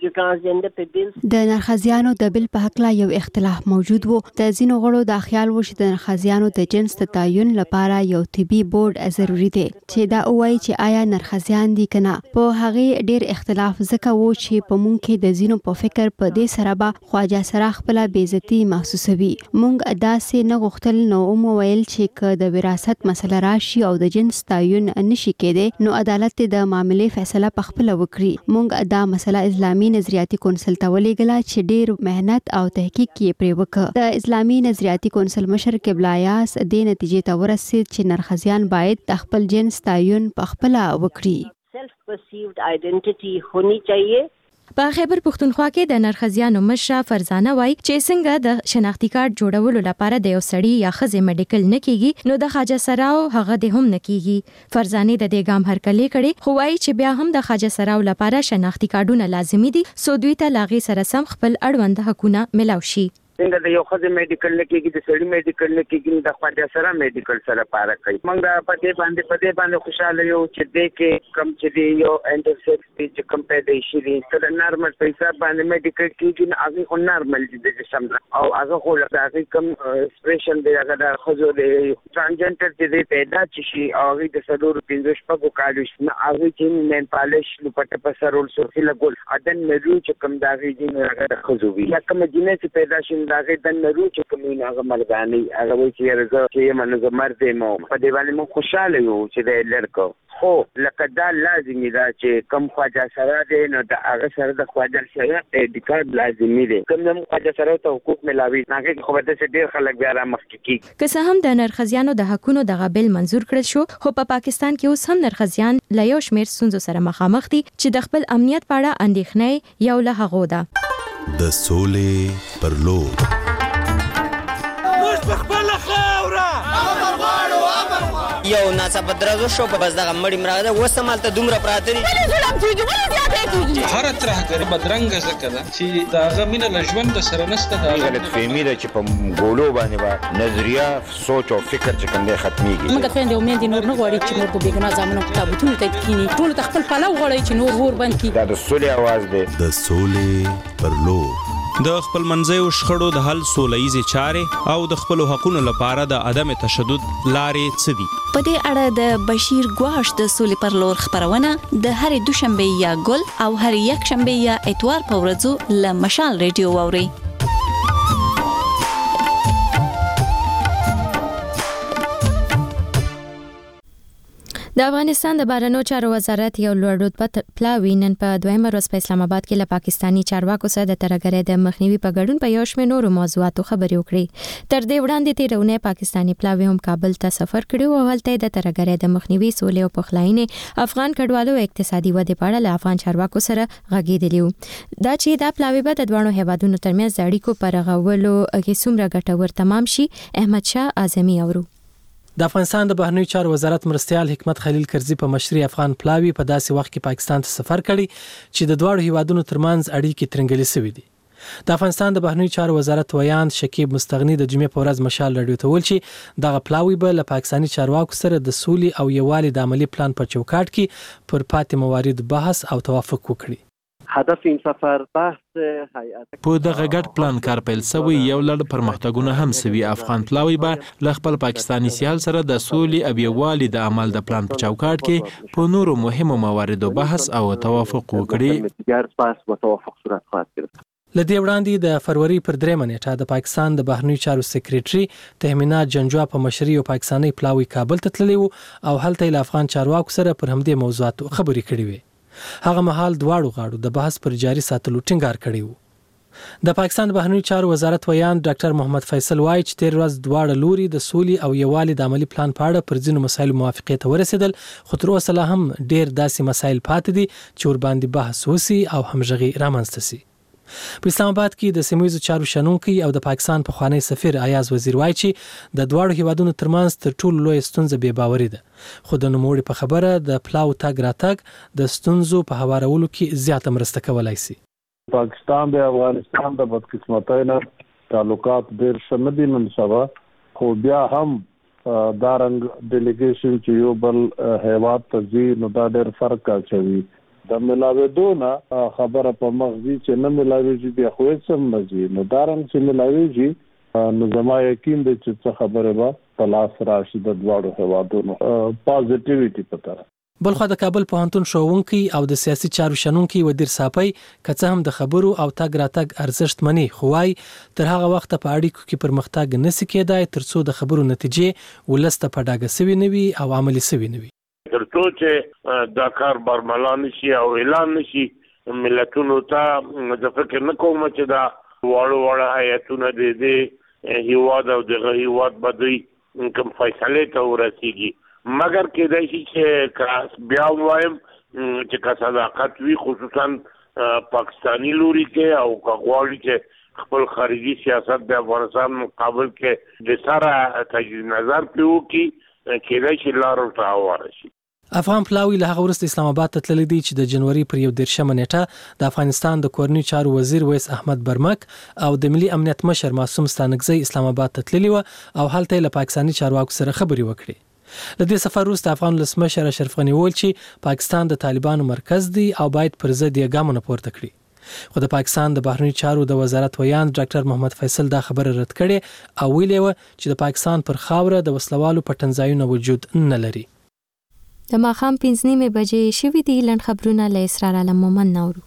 شو. د نرخزیانو د بل په حق لا یو اختلاف موجود وو. د ځینو غړو د خیال و چې د نرخزیانو د جنس تعین لپاره یو طبي بورډ ضروری دی چې دا وایي چې آیا نرخزیان دي کنه. په هغه ډیر اختلاف ځکه وو چې په مونږ کې د ځینو په فکر په دې سره به خواجه سرا خپل بیزتی محسوسوي. مونږ داسې نه غوښتل نو مو ویل چې ک د وراثت مسله راشي او د جنس تعین نشي کېده نو عدالت د معاملې فیصله په خپل وکړي. مونږ دا مسله اسلامي نظریاتي کونسل ته ولېږله چې ډیر مهنت او تحقیق کې پرې وکړ. د اسلامي نظریاتي کونسل مشر قبله یاس د نتیجې ته ورسید چې نرخزیان باید د خپل جنس تعین په خپل وکړي. سیلف پرسیوډ آئیډنټیټي هونی چاهیے. په خیبر پښتونخوا کې د نرخزیانو مشره فرزانه وای چې څنګه د شناختی کارت جوړولو لپاره د یو سړي یا ښځې میډیکل نه کیږي نو د خواجه سراو هغه د هم نه کیږي. فرزانه د دې ګام هرکلی کړي خو وای چې بیا هم د خواجه سراو لپاره شناختی کارتونه لازمي دي سو دوی ته لاغي سره سم خپل اړوند حقونه ملاوي شي. څنګه د یو خځې میډیکل نه کېږي د سړي میډیکل نه کېږي د خواجه سره میډیکل سره پاره کوي. موږ په دې باندې په دې باندې خوشاله یو چې دې کې کم چې دی یو انټرسیکس چې کم پیدا شي دي تر نارمل پیسې باندې میډیکل کېږي نه هغه خو نارمل دي د جسم او هغه خو هغه کم ایکسپریشن دی هغه د خځو د ترانجنټر چې پیدا شي او هغه د سلور پنځه شپږ کالو نه هغه چې نن پالش لپاره په سرول سوفي لګول اذن نرو چې کم داغي دي هغه د خځو وي یا کوم جنې چې پیدا شي داغه د نرو چې کوم نه هغه مرګاني هغه وایي چې رزه چې منځ مرده مو په دې باندې مو خوشاله یو چې د لړکو خو لکه دا لازمي ده چې کم خواجه سره دی نو د هغه سره د خواجه سره د کارت لازمي دی کوم د خواجه سره ته حقوق ملاوي نه خو به د ډیر خلک بیا را مخکې کی که څه هم د نرخزیانو د حقونو د غبل منزور کړل شو خو په پاکستان کې اوس هم نرخزیان له یو شمېر ستونزو سره مخامخ دي چې د خپل امنیت په اړه اندېښنې یو له هغو ده. د سولې پر لور یو ناڅاپه درزو شو په بس دغه مړی مراغه وسمالته دومره پراته دي ظلم کیږي ولې زیاته کیږي هر طرح غره بدرنګ زکه ده چې داغه مینه لژوند سره نسته دا غلط فهمي ده چې په ګولو باندې با نظریه سوچ او فکر چې کنده ختميږي موږ خويندې امید نور نه غواړي چې نور په بیګنا ځامنو کتابونه ته کینی ټول خپل پلو غواړي چې نور ور بند کی دا د سولې आवाज ده د سولې پر لور د خپل منځیو شخړو د حل سولهیزې چارې او د خپلو حقونو لپاره د عدم تشدد لارې څه دي. په دې اړه د بشیر ګواش د سولې پر لور خبرونه د هرې دوشنبه یا ګل او هر یک شنبه یا اتوار په ورځو له مشال ریډیو واوري. د افغانستان د بهرنیو چارو وزارت یو لوړ رتبه پلاوی نن په دویمه ورځ په اسلام آباد کې له پاکستانی چارواکو سره د ترهګرۍ د مخنیوي په ګډون په یو شمېر نورو موضوعاتو خبرې وکړې. تر دې وړاندې تیرونه پاکستانی پلاوی هم کابل ته سفر کړی او هلته د ترهګرۍ د مخنیوي سولې او پخلاینې افغان کډوالو اقتصادي ودې په اړه له افغان چارواکو سره غږېدلی و. دا چې دا پلاوی به د دوه هیوادونو ترمنځ د اړیکو په رغولو کې څومره ګټور تمام شي احمد شاه اعظمي اورو. د افغانستان د بهرنیو چارو وزارت مرستیال حکمت خلیل کرزي په مشري افغان پلاوی په داسې وخت کې پاکستان ته سفر کړی چې د دوه هیوادونو ترمنځ اړیکې ترنګلې شوې دي. د افغانستان د بهرنیو چارو وزارت ویان شکیب مستغنی د جمعې په ورځ مشال رادیو ته ویل چې دغه پلاوی به له پاکستانی چارواکو سره د سولې او یووالي د عملی پلان په چوکاټ کې پر پاتې موارد بحث او توافق وکړي. هدف این سفر بحث هیئت په دغه ګډ پلان کار پیل شوی یو لړ پرمختګونه هم سوي. افغان پلاوی به له خپل پاکستانی سیال سره د سولې او یووالي د عمل د پلان په چوکاټ کې په نورو مهمو مواردو بحث او توافق وکړي. لدې وړاندې د فروری پر درېمه نیټه د پاکستان د بهرنیو چارو سکریټري تهمینات جنجوا په مشري او پاکستاني پلاوی کابل ته تللی او هلته له افغان چارواکو سره پر همدې موضوعاتو خبرې کړې وې. هغه مهال دواړو غاړو د بحث پر جاري ساتلو ټینګار کړی و. د پاکستان بهرنیو چارو وزارت ویان ډاکټر محمد فیصل وایي چې تیر ورځ دواړه لوري د سولې او یووالي د عملی پلان په اړه پر ځینو مسایلو موافقې ته ورسېدل خو تر اوسه لا هم ډیر داسې مسایل پاتې دي چې ورباندې بحث وسی او همغږي رامنځته شي. په اسلام آباد کې د سیمویزو چارو شنونکي او د پاکستان پخوانی سفیر ایاز وزیر وایي چې د دواړو هیوادونو ترمنځ تر ټولو لوی ستونزه بې باوري ده. خو د نوموړي په خبره د پلاو تګ راتګ د ستونزو په هوارولو کې زیاته مرسته کولای شي. پاکستان د افغانستان د بدقسمتۍ نه تعلقات ډېر ښه نه دي نن سبا خو بیا هم دا رنګ ډیلیګیشن چې یو بل هیواد ته ځي نو دا ډېر فرق اچوي. د ملاویدو نه خبره په مغزي چې نه ملاویږي بیا خو هېڅ هم نه ځي نو دا رنګ چې ملاویږي نو زما یقین دی چې څه خبره به په لاس راشي د دواړو هیوادونو پازیټیویټي په طرف. بلخو د کابل پوهنتون ښوونکي او د سیاسي چارو شنونکي ودیر صافی که څه هم د خبرو او تګ راتګ ارزښت مني خو وايي تر هغه وخته په اړیکو کې پرمختګ نشي کېدای تر څو د خبرو نتیجې ولسته په ډاګه سوي نه وي او عملي سوي نه وي. ترڅو چې دا کار برملا نشي او اعلان نشي ملتونو ته د فکر نه کوم چې دا واړو واړه هیئتونه د دې هیواد او دغه هیواد باندې کوم فیصله ته ورسیږي مګر کېدای شي چې بیا وایم چې که صداقت وي خصوصا پاکستانی لوري کې او غواړي چې خپل خارجي سیاست د افغانستان مقابل کې د سره تجدید نظر پیو کې کېدای شي لار ورته هواره شي. افغان پلاوی له هغه وروسته اسلام آباد ته تللی دی چې د جنوري پر یو دېرشمه نیټه د افغانستان د کورنیو چارو وزیر ویس احمد برمک او د ملي امنیت مشر معصوم ستانکزی اسلام آباد ته تللی و او هلته له پاکستاني چارواکو سره خبرې وکړې. له دې سفر وروسته افغان ولسمشر اشرف غني وویل چې پاکستان د طالبانو مرکز دی او باید پر ضد یې ګامونه پورته کړي. خو د پاکستان د بهرنیو چارو د وزارت ویان ډاکټر محمد فیصل دا خبره رد کړې او ویلي و چې د پاکستان پر خاوره د وسلوالو پټنځایونه وجود نه لري. د ماښام پنځه نیمې بجې شوي دي. لنډ خبرونه له اسرار عالم مومن نورو.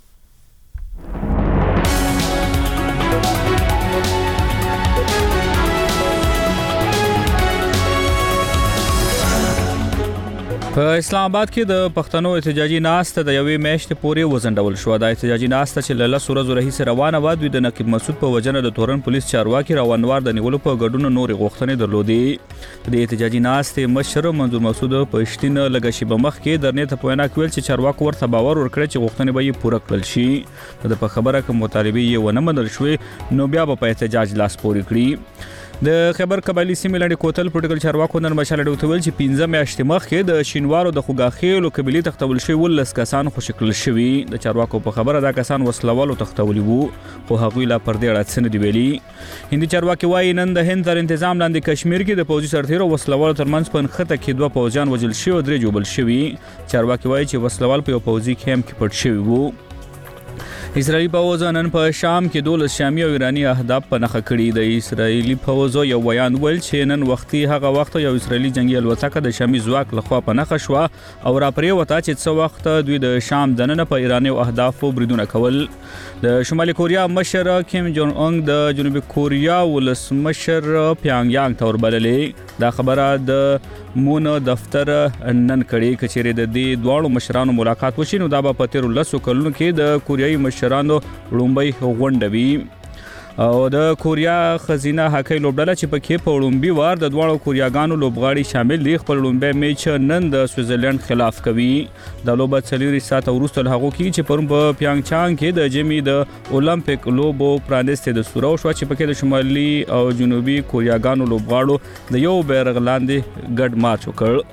په اسلام آباد کې د پښتنو احتجاجي ناسته د یوې میاشتې پورې وزندول شو. د احتجاجي ناسته چې له لسو ورځو راهیسې روانه وه، دوی د نقیب مسعود په وژنه د تورن پولیس چارواکي راونوار د نیولو په ګډون نورې غوښتنې درلودې. د احتجاجي ناستې مشر منظور مسعود پښتين لږه شیبه مخکې درنې ته په وینا کې ویل چې چارواکو ورته باور ورکړی چې غوښتنې به یې پوره کړل شي. د په خبره که مطالبې یې ونه منل شوې نو بیا به په احتجاج لاس پورې کړي. د خیبر قبایلی سیمې لاندې کوتل پروتوکول چارواکو نن مشال ډوته ویل چې پنځه میاشتې مخکې د شینوارو د خوګاخیلو قبیلې تختول شوي ولس کسان خوشي کړل شوي. د چارواکو په خبره دا کسان وسلوالو تختولي وو، خو هغوی لا پر دې اړه څه نه دي ویلي. هندي چارواکي وایي نن د هند تر انتظام لاندې کشمیر کې د پوځي سرتیرو وسلوالو ترمنځ په نښته کې دوه پوځیان وژل شوي او درې ژوبل شوي. چارواکي وایي چې وسلوال په یو پوځي کیمپ کې پټ شوي وو. اسرائیلي پوځ نن په شام کې دولس شامي او ایراني اهداف په نښه کړي. د اسرائیلي پوځ یو بیان ویل چې نن وختي هغه وخت یو اسرائیلي جنگي الوتکه د شامي ځواک لخوا په نښه شوه او راپرېوته چې څه وخت دوی د شام دننه په ایراني اهدافو بریدونه کول. د شمالي کوریا مشر کیم جون اونګ د جنوبي کوریا ولسمشر پیانګ یانګ ته وربللې. دا خبره د مون دفتر نن کړي. کچېرې د دې دواړو مشرانو ملاقات وشي نو دا به په تیرو لسو کلونو کې د کوریایي مشرانو لومبۍ غونډه وي. او د کوریا خزینه هاکی لوبډله چې پکې په لومبي وار د دواړو کوریاګانو لوبغاړي شامل دي خپل لومبي میچ نن د سویټزرلند خلاف کوي. د لوبه څلوري ساعت وروسته له هغو کې چې پرون په پیانګ چانګ کې د جمی د اولمپیک لوبو پرانیسته د سورو شو چې پکې د شمالي او جنوبي کوریاګانو لوبغاړو د یو بیرغ لاندې ګډ مارچ وکړ.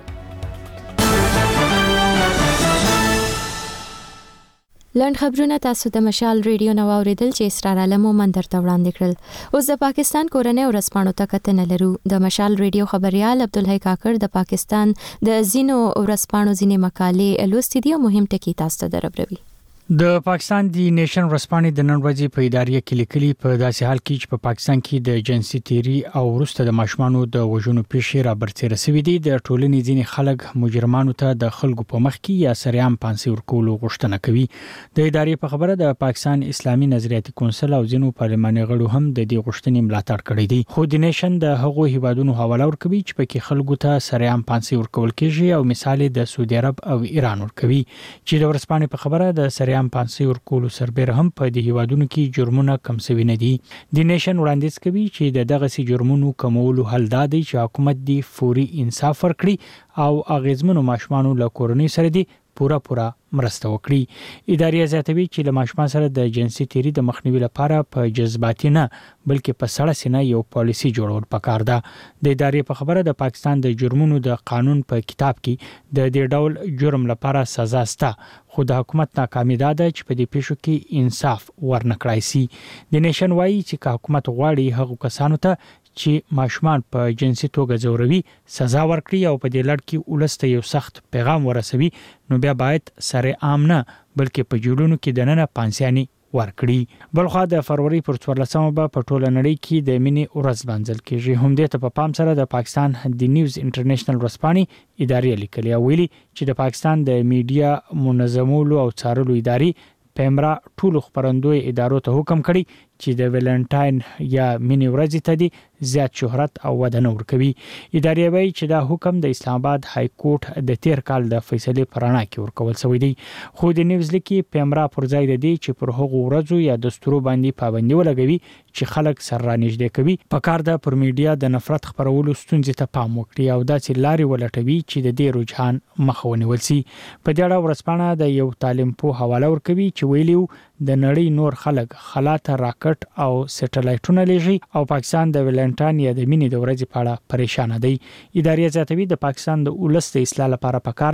لنډ خبرونه تاسو د مشال ریډیو نو اوریدل چې اسرار عالم مومن درته وړاندې کړل. اوس د پاکستان کورنۍ ورځپاڼو ته کتنه لرو. د مشال ریډیو خبريال عبدالحی کاکړ د پاکستان د زینو ورځپاڼو ځینې مقالې لوستې دي او مهم ټکي تاسو ته دربروي. د پاکستان دی نیشن ورځپاڼې د نن ورځې په ادارې کې لیکلي په داسې حال کې چې په پاکستان کې د جنسي تیری او وروسته د ماشومانو د وژنو پیښې را برسېره شوې دي. د ټولنې ځینې خلک مجرمانو ته د خلکو په مخ کې یا سریام پانسي ورکولو غوښتنه کوي. د ادارې په خبره د پاکستان اسلامي نظریاتي کونسل او ځینو پارلماني غړو هم د دې غوښتنې ملاتړ کړی دی. خو د نیشن د هغو هیوادونو حواله ورکوي چې پکې خلکو ته سریام پانسي ورکول کېږي او مثال د سعودي عرب او ایران ورکوي چې د ورځپاڼې په خبره د سریام پانسي ورکولو سربېره هم په دې هیوادونو کې جرمونه کم شوي نه دي. د نیشن وړاندیز کوي چې د دغه سي جرمونو کمولو حل دا دی چې حکومت دی فوري انصاف ورکړي او اغیزمنو ماشومانو له کورنۍ سره دی پورا پورا مرسته وکړي. ادارې زیاتوي چې له ماشومان سره د جنسي تیری د مخنیوي لپاره په جذباتي نه بلکې په سړه سینه یو پالیسي جوړول پکار ده. د ادارې په خبره د پاکستان د جرمونو د قانون په کتاب کې د دې ډول جرم لپاره سزا شته، خو د حکومت ناکامي ده چې په دې پیښو کې انصاف ورنکړای شي. د نیشن وايي چې حکومت غواړي هغو کسانو ته چې ماشومان په جنسي توګه ځوروي سزا ورکړي او په دې لړ کې ولسته یو سخت پیغام ورسوي نو بیا باید سره عام نه بلکې په جوړونو کې دننه پانسیانی ورکړي. بلخو د فروری پر څوارلسمه به په ټوله نړۍ کې د مینې ورځ بانځل کېږي. هم دې ته په پام سره د پاکستان د نیوز انټرنیشنل ورځپاڼې ادارې لیکلي او ویلي چې د پاکستان د میډیا منظمولو او څارلو ادارې پیمرا ټولو خبرندوی ادارو ته حکم کړی چې د ویلنټاین یا مینی ورځ ته دي زیات شهرت او ودانه ورکوي. ادارې وایي چې دا حکم د اسلام آباد های کورټ د تیر کال د فیصلې پرانا کې ورکول شوی دی. خو د نیوز لیکي پیمرا پر ځای د دې چې پر هغو ورځو یا دستورو باندې پابندي ولګوي چې خلک سر رانږدې کوي. په کار ده پر میډیا د نفرت خبرولو ستونزې ته پام وکړي او داسې لارې ولټوي چې د دې رجحان مخه ونیول شي. په دې اړه ورځپاڼه د یو تعلیم په حواله ورکوي چې ویلیو د نړۍ نور خلک خلاته راکټ او سټلایټونه لېږي او پاکستان د ویلنټاین یا د مینې د ورځې په اړه پریشان دی. ادارې زیاتوي د پاکستان د ولس د اصلاح لپاره پکار ده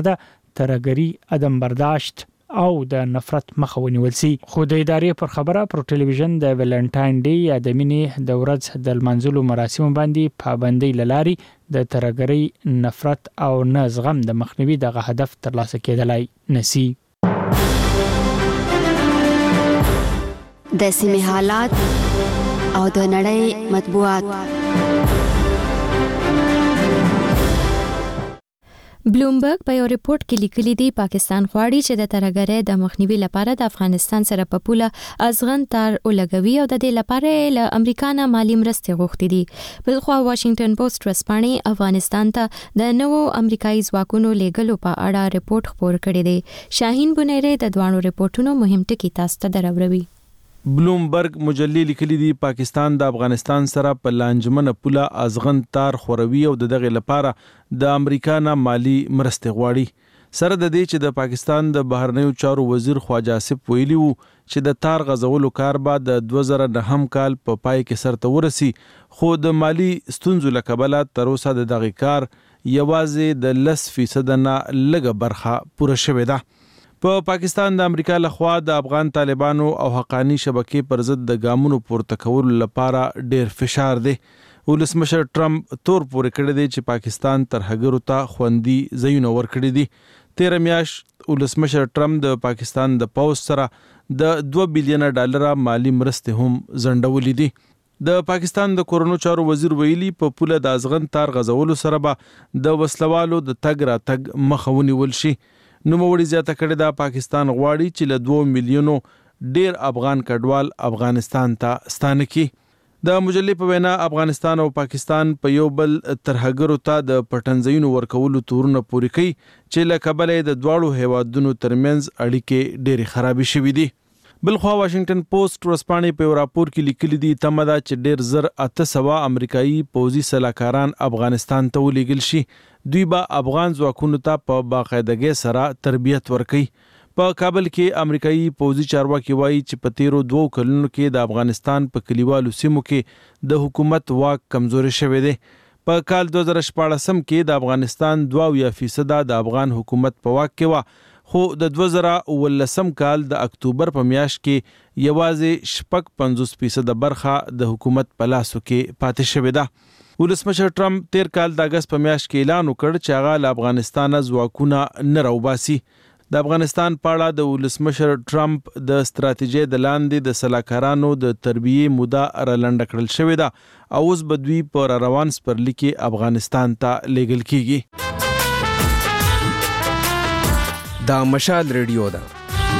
ترهګري عدم برداشت او د نفرت مخه ونیول سي. خو د ادارې پر خبره پر ټلویزیون د ویلنټاین ډے یا د مینې د ورځ د لمانځلو مراسم باندې پابندۍ لاري د ترهګري نفرت او نه زغم د مخنیوي دغه هدف ترلاسه کېدلای نسی. د سیمې حالات او د نړۍ مطبوعات. بلومبرګ په یو ریپورت کې لیکلي دی پاکستان غواړي چې د ترهګرۍ د مخنیوي لپاره د افغانستان سره په پوله ازغن تار ولګوي او د دې لپاره له امریکا نه مالی مرستې غوښتي دي. بلخوا واشنگټن پوسټ ورځپاڼې افغانستان ته د نوو امریکایي ځواکونو لیږلو په اړه ریپورت خپور کړی دی. شاهین بنيري د دوانو ریپورتونو مهم ټکي تاسو ته دروړي. بلومبرګ مجلې لیکلي دی پاکستان د افغانستان سره په لانجمنه پوله ازغن تار خوروي او دغه لپاره د امریکا نه مالی مرستې غواړي. سره د دې چې د پاکستان د بهرنیو چارو وزیر خواجه آصف ویلي وو چې د تار غزولو کار به د دوه زره نهم کال په پای کې سرته ورسي، خو د مالی ستونزو له کبله تر اوسه د دغه کار یوازې د لس فیصد نه لږه برخه پوره شوې ده. په پاکستان د امریکا لخوا د افغان طالبانو او حقانی شبکې پر ضد د ګامونو پورته کولو لپاره ډیر فشار دی. ولسمشر ټرمپ تور پورې کړی دی چې پاکستان ترهګرو ته خوندي ځایونه ورکړي دي. تیر میاشت ولسمشر ټرمپ د پاکستان د پوځ سره د دوه بلین ډالر مالی مرستې هم ځنډولې دي. د پاکستان د کورونو چارو وزیر ویلي په پوله د ازغن تار غزولو سره به د وسلوالو د تګ راتګ مخه ونیول شي. نو موړي زیاته کړی دا پاکستان غواړي چې له دوه میلیونو ډیر افغان کډوال افغانستان ته ستانه کی. د مجلې په وینا افغانستان او پاکستان په یو بل ترهګرو ته د پټنځایونو ورکولو تورونه پوري کوي چې له کبله د دواړو هیوادونو ترمنځ اړیکې ډېرې خرابې شوې دي. بلخوا واشنگټن پوسټ ورځپاڼې په راپور کې لیکلي دي تمه ده چې ډېر زر اته سوه امریکایي پوځي سلاکاران افغانستان ته ولېږل شي. دوی به افغان ځواکونو ته په باقاعدګۍ سره تربیت ورکړي. په کابل کې امریکایي پوځي چارواکي وایي چې په تیرو دوو کلونو کې د افغانستان په کلیوالو سیمو کې د حکومت واک کمزوري شوی دی. په کال دوه زره شپاړسم کې د افغانستان دوه اویا فیصد د افغان حکومت په واک کې و، خو د دوه زره اوولسم کال د اکتوبر په میاشت کې یوازې شپږ پنځوس فیصد برخه د حکومت په لاسو کې پاتې شوې ده. ولسمشر ټرمپ تیر کال د اگست په میاشت کې اعلان وکړ چې هغه له افغانستان ځواکونه نه راوباسي. د افغانستان په اړه د ولسمشر ټرمپ د ستراتیژۍ د لاندې د سلاکارانو د تربیې موده رالنډه کړل شوې ده او اوس به دوی په روان سپرلي کې افغانستان ته لیږل کیږي. دا مشال ریډیو ده.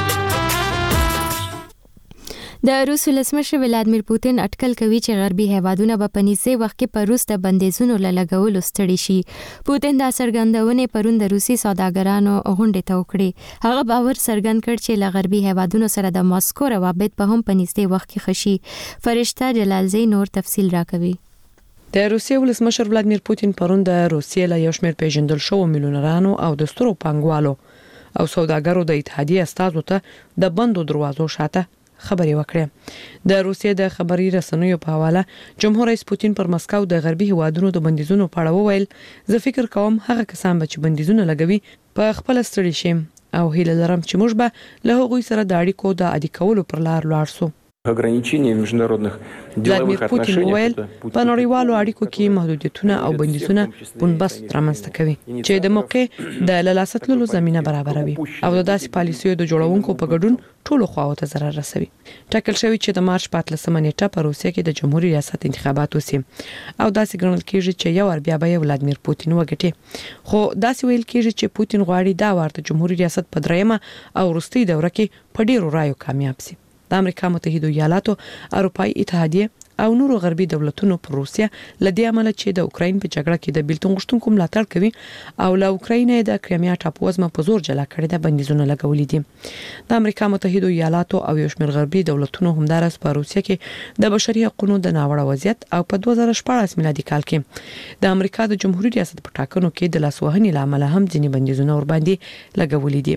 د روس ولسمشر ولادمیر پوتین اټکل کوي چې غربي هیوادونه به په نږدې وخت کې په روس د بندیزونو له لګولو ستړي شي. پوتین دا څرګندونې پرون د روسي سوداګرانو غونډې ته وکړې. هغه باور څرګند کړ چې له غربي هیوادونو سره د ماسکو روابط په هم په نږدې وخت کې ښه شي. فرشته جلالزی نور تفصیل راکوي. د روسیې ولسمشر ولادمیر پوتین پرون د روسیې له یو شمېر پیژندل شوو میلیونرانو او د سترو پانګوالو او سوداګرو د اتحادیې استازو ته د بندو دروازو شاته خبري وکړه. د روسیې د خبري رسنیو په حواله جمهور رئیس پوتین پر مسکو د غربي هیوادونو د بندیزونو په اړه وویل، زه فکر کوم هغه کسان چې بندیزونه لګوي په خپل ستړي شي او هیله لرم چې موږ به له هغوی سره د اړیکو د عادي کولو پر لار لاړ سو. ограничения в международных деловых отношениях په نړیوالو اړیکو کې محدودیتونه او بندیزونه بنبست رامنځته کوي چې د موقع د لاسته زمينه برابروي او د داسې پالیسیو د جوړونکو په ګډون ټولو خواو ته ضرر رسوي. ټاکل شوی چې د مارچ په اتلسمه نیټه په روسیه کې د جمهوریت ریاست انتخابات وشي او داسې ګڼل کېږي چې یو ور بیا به ولادمیر پوتین وګټي. خو داسې ویل کېږي چې پوتین غواړي دا ورته جمهوریت ریاست په درېمه او وروستي دوره کې په ډیرو رایو کامیاب شي. د امریکا متحده ایالاتو، اروپאי اتحادیه او نورو غربي دولتونو پر روسیه لدی عمل چې د اوکراین په جګړه کې د بیلتون غشتونکو ملاتړ کوي او له اوکراین د کریمیا ټاپووزمه په زور جلا کړی د بندیزونه لګولې دي. د امریکا متحده ایالاتو او یو شمېر غربي دولتونو همدارس په روسیه کې د بشري حقوقو د ناوړه وضعیت او په دوه زره شپاړس میلادي کال کې د امریکا د جمهوریت ریاست په ټاکنو کې د لاسوهنې لامل هم ځینې بندیزونه ور باندې لګولې دي.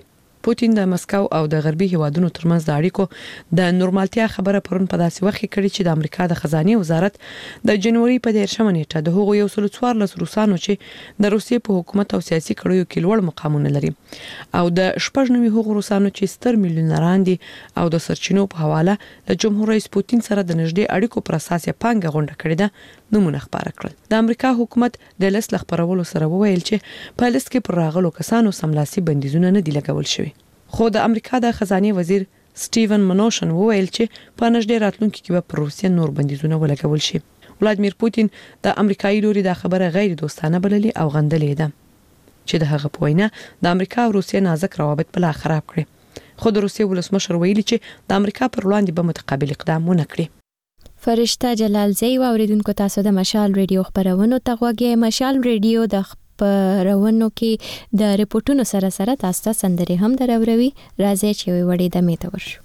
پوتین د مسکو او د غربي هیوادونو ترمنځ د اړیکو د نورمالتیا خبره پرون په داسې وخت کې کړې چې د امریکا د خزانه وزارت د جنوري په دیرشمه نیټه د هغو یو سل څوارلس روسانو چې د روسیې په حکومت او سیاسي کړیو کې لوړ مقامونه لري او د شپږ نوي هغو روسانو چې ستر میلیونران دي او د سرچینو په حواله د جمهور رئیس پوتین سره د نږدې اړیکو پر اساس یې پانګه غونډه کړې ده نمونه خبره کړل. د امریکا حکومت د لیست خبرولو سره وویل چې په لیست کې پر راغلو کسانو سملاسي بندیزونه نه دي لګول شوي. خو د امریکا د خزانه وزیر سټیون منوشن وویل چې په نږدې راتلونکي کې به پر روسیې نور بندیزونه ولګول شي. ولادمیر پوتین د امریکایي لوري د خبره غیر دوستانه بللې او غندلې ده چې د هغه په وینا د امریکا او روسیې نازک روابط بل خراب کړي. خو د روسیې ولسمشر ویلي چې د امریکا پر وړاندې به متقابل اقدام ونه کړي. فرشته جلالزی و اوریدونکو تاسو د مشال ریډیو خبرونو ته غوږی. مشال ریډیو د خبرونو کې د ریپورتونو سره سره تاسو ته سندري هم دروروي. راځي چې وي وړي د میته ورشو.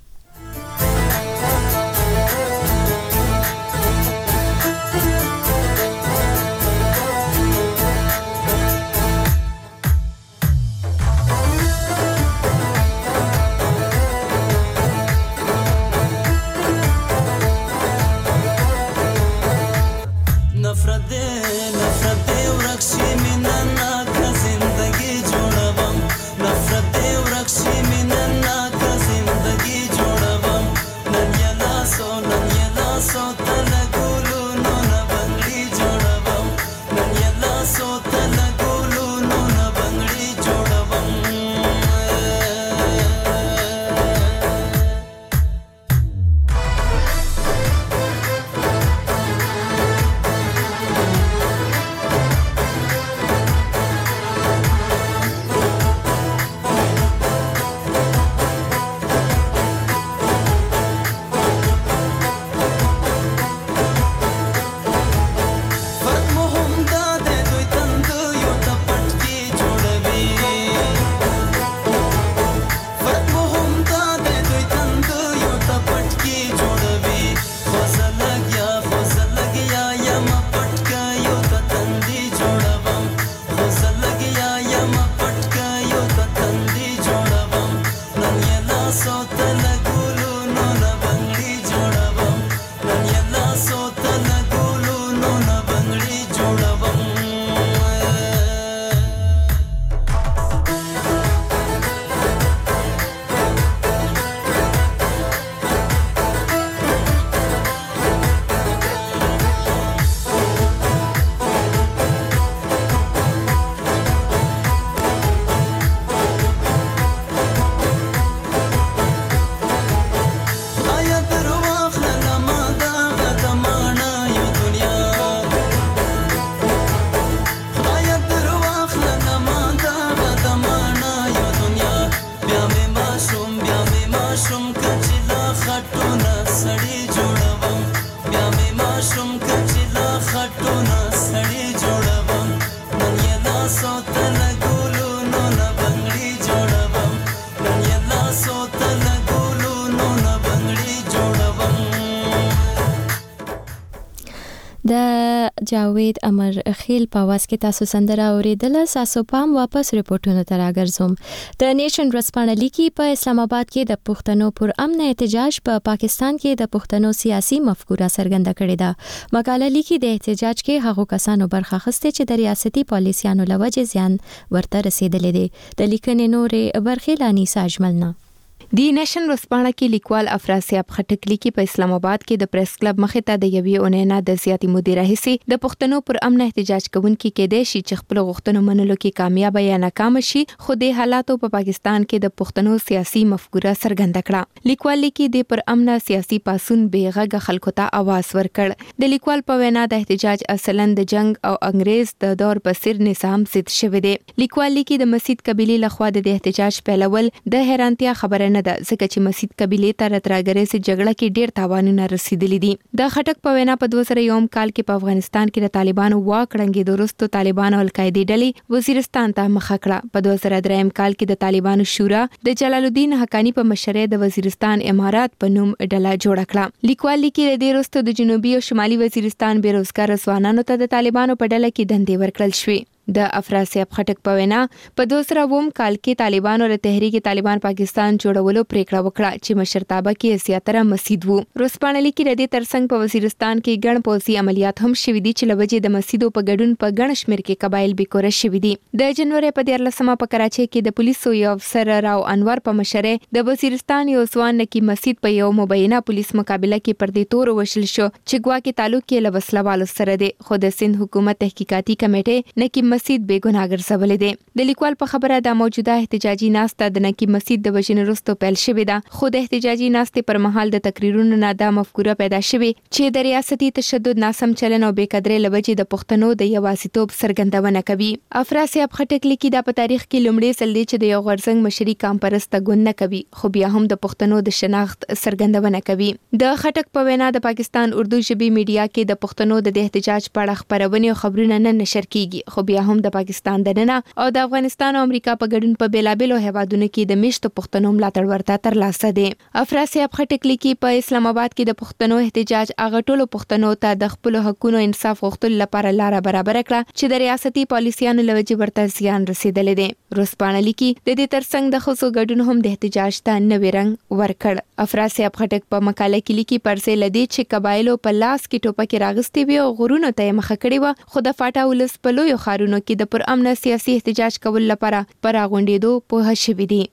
جاوید امر خیل په واس کې تاسو سندره اوریدل. ساسو پام واپس ریپورتونو ته راګرځوم. د نیشن ورځپاڼه لیکي په اسلام آباد کې د پښتنو پر امن احتجاج په پا پاکستان کې د پښتنو سیاسي مفکوره څرګنده کړې ده. مقاله لیکي د احتجاج کې هغو کسانو برخه اخیسته چې د ریاستي پالیسیانو لوجه زیان ورته رسیدلې دي. د لیکنې نورې برخې لانی ساجملنا. دی نیشن ورځپاڼه کې لیکوال افراسیاب خټک لیکي په اسلام آباد کې د پریس کلب مخې ته د یوې اونۍ نه د زیاتې مودې راهیسې د پښتنو پر امن احتجاج کوونکي کېدای شي چې خپل غوښتنو منلو کې کامیاب یا ناکام شي. خو د حالاتو په پاکستان کې د پښتنو سیاسي مفکوره څرګنده کړه. لیکوال لیکي د پر امن سیاسي پاسون به غږ خلکو ته आवाज ورکړ. د لیکوال په وینا د احتجاج اصلاً د جنگ او انګريز د دور په سر نظام ست شوی دی. لیکوال لیکي د مسجد قبيله لخوا د احتجاج پیلول د حیرانتیا خبره نه ده ځکه چې مسجد قبيله ته راتراګرې سي جګړه کې ډېر تاوانونه رسیدلي دي. د خټک په وینا په دوه زره یو کال کې په افغانستان کې د طالبانو واک رنګې درستو طالبان او القاعده ډلې وزیرستان ته مخه کړه. په دوه زره درې کال کې د طالبانو شورا د جلال الدین حقانی په مشرۍ د وزیرستان امارات په نوم ډله جوړه کړه. لیکوال لیکي د دې وروسته د جنوبي او شمالي وزیرستان بیروزګار ځوانانو ته د طالبانو په ډله کې دندې ورکړل شوې. د افراسیاب خټک په وینا په دوه زره اووه کال کې طالبانو له تحریک طالبان پاکستان جوړولو پریکړه وکړه چې مشرتابه کې زیاتره مسجد وو. روسپاڼه لیکي د دې ترڅنګ په وزیرستان کې ګڼ پوځي عملیات هم شوي دي چې لوجې د مسجدو په ګډون په ګڼ شمېر کې قبایل بیکوره شوي دي. د جنوري په دیارلسمه په کراچۍ کې د پولیسو یو افسر راو انور په مشرۍ د وزیرستان یو ځوان نقیب مسجد په یو مبینه پولیس مقابله کې پر دې تور وشل شو چې ګواکې تعلق کې له وسلوالو سره دی، خو د سند حکومت تحقیقاتي کمیټې نقیب مسجد بې ګناه ګرځولې دی. د لیکوال په خبره د موجوده احتجاجي ناسته د نقیب مسجد د وژنې وروسته پیل شوې ده، خو د احتجاجي ناستې پر مهال د تقریرونو نه دا مفکوره پیدا شوې چې د ریاستي تشدد، ناسم چلن او بې قدرۍ له وجې د پښتنو د یوازیتوب څرګندونه کوي. افراسیاب خټک لیکي دا په تاریخ کې لومړی ځل دی چې د یو غورځنګ مشري قام پرسته ګوند نه کوي، خو بیا هم د پښتنو د شناخت څرګندونه کوي. د خټک په وینا د پاکستان اردو ژبې میډیا کې د پښتنو د احتجاج په اړه خبرونه او خبرونه نه نشر کیږي، خو بیا هم د پاکستان دننه او د افغانستان او امریکا په ګډون په بیلابېلو هیوادونو کې د میشتو پښتنو ملاتړ ورته ترلاسه دي. افراسیاب خټک لیکي په اسلام آباد کې د پښتنو احتجاج هغه ټولو پښتنو ته د خپل حقوقو انصاف غوښتلو لپاره لار برابر کړه چې د ریاستي پالیسیانو لوجې ورته زیان رسیدلې دي. روسپاڼه لیکي د دې ترڅنګ د خصو ګډون هم د احتجاج ته نوې رنګ ورکړ. افراسیاب خټک په مقاله کې لیکي پرځای لدی چې قبایلو په لاس کې ټوپکې راغستې وي او غرونو ته مخه کړې و، خو د فاټا ولس په لویو ښارونو کې د پرامن سیاسي احتجاج کول لپاره پر غونډېدو په شوي دي.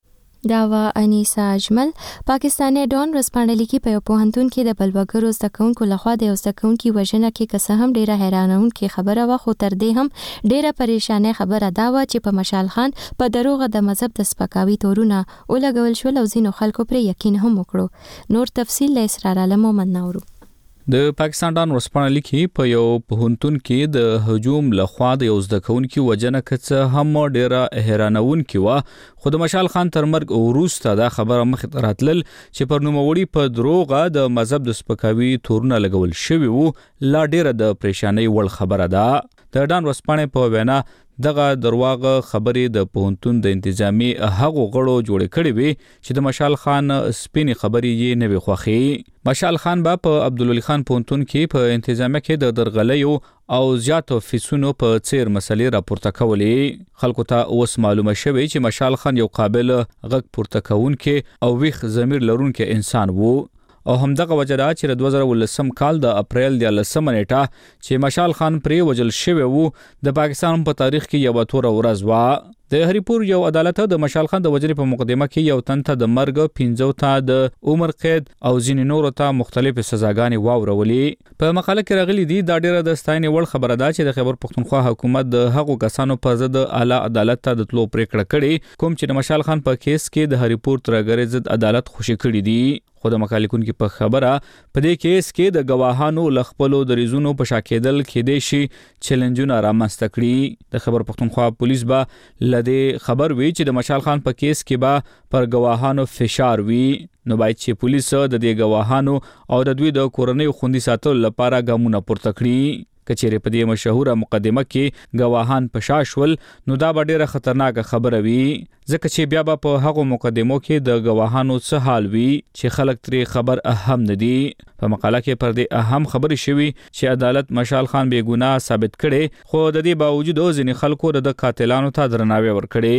دا وا انیسا اجمل. پاکستاني ډون ورځپاڼه لیکي په یو پوهنتون کې د بلوګرو زده کوونکو لخوا د یو زده کوونکي وژنه کې که هم ډیره حیرانونکې خبره وه، خو تر دې هم ډیره پریشانه خبره دا وه چې په مشال خان په دروغه د مذهب د سپکاوي تورونه ولګول شول او ځینو خلکو پرې یقین هم وکړو. نور تفصیل له اسرار عالم مومن نورو. د پاکستان ډان ورځپاڼه لیکي په یو پوهنتون کې د هجوم لخوا د یو زده کوونکي وژنه که هم ډیره حیرانونکې وه، خو د مشال خان تر مرګ وروسته دا خبره مخې ته راتلل چې پر نوموړي په دروغه د مذهب د سپکاوي تورونه لګول شوي وو لا ډیره د پریشانۍ وړ خبره ده. د ډان ورځپاڼې په وینا دغه درواغ خبرې د پوهنتون د انتظامی هغو غړو جوړې کړې وي چې د مشال خان سپینې خبرې یې نه وي خوښې. مشال خان به په عبدالولي خان پوهنتون کې په انتظامیه کې د درغلیو او زیاتو فیسونو په څیر مسلې راپورته کولې. خلکو ته اوس معلومه شوې چې مشال خان یو قابل غږ پورته کوونکی او ویښ ضمیر لرونکی انسان وو، او همدغه وجه ده چې د دوه زره ولسم کال د اپریل دیارلسمه نیټه چې مشال خان پرې وژل شوی وو د پاکستان په تاریخ کې یوه توره ورځ وه. د هریپور یو عدالت د مشال خان د وژنې په مقدمه کې یو تن ته د مرګ، پنځو ته د عمر قید او ځینې نورو ته مختلفې سزاګانې واورولې. په مقاله کې راغلي دي دا ډیره د ستاینې وړ خبره ده چې د خیبر پښتونخوا حکومت د هغو کسانو په ضد اعلی عدالت ته د تلو پریکړه کړې کوم چې د مشال خان په کیس کې د هریپور ترګرې ضد عدالت خوشي کړي دي. خو د مقاله‌کونکو په خبره په دې کیس کې د گواهانو لخپلو د ریزونو په شاکېدل کې د شي چیلنجونه رامنځته کړي. د خیبر پښتونخوا پولیس به لدې خبر وی چې د مشال خان په کیس کې به پر گواهانو فشار وی، نو باید چې پولیس د دې گواهانو او د دوی د کورنۍ خوندي ساتلو لپاره ګامونه پورته کړي. کچېره په دې مشهوره مقدمه کې گواهان پشاشول نو دا به ډیره خطرناک خبره وي، ځکه چې بیا به په هغو مقدمو کې د گواهانو څه حال وي چې خلک ترې خبر اهم نه دي. په مقاله کې پر دې اهم خبرې شوي چې عدالت مشال خان بې ګناه ثابت کړي، خو د دې باوجود ځینې خلکو د قاتلانو ته درناوی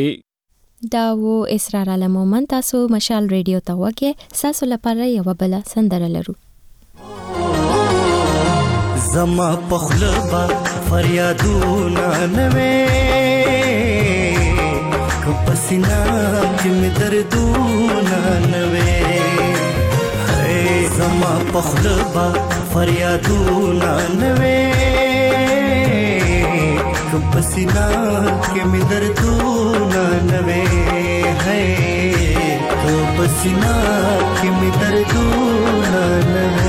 ورکړي. دا و اسرار عالم مومن. تاسو مشال ریډیو ته وګورئ، تاسو لپاره یو بل سندره لرو. زما پخلبا فریادونه نوې کپسینا کې می دردونه نوې زما پخلبا فریادونه نوې کپسینا کې می دردونه نوې ہے کپسینا کې می دردونه نوې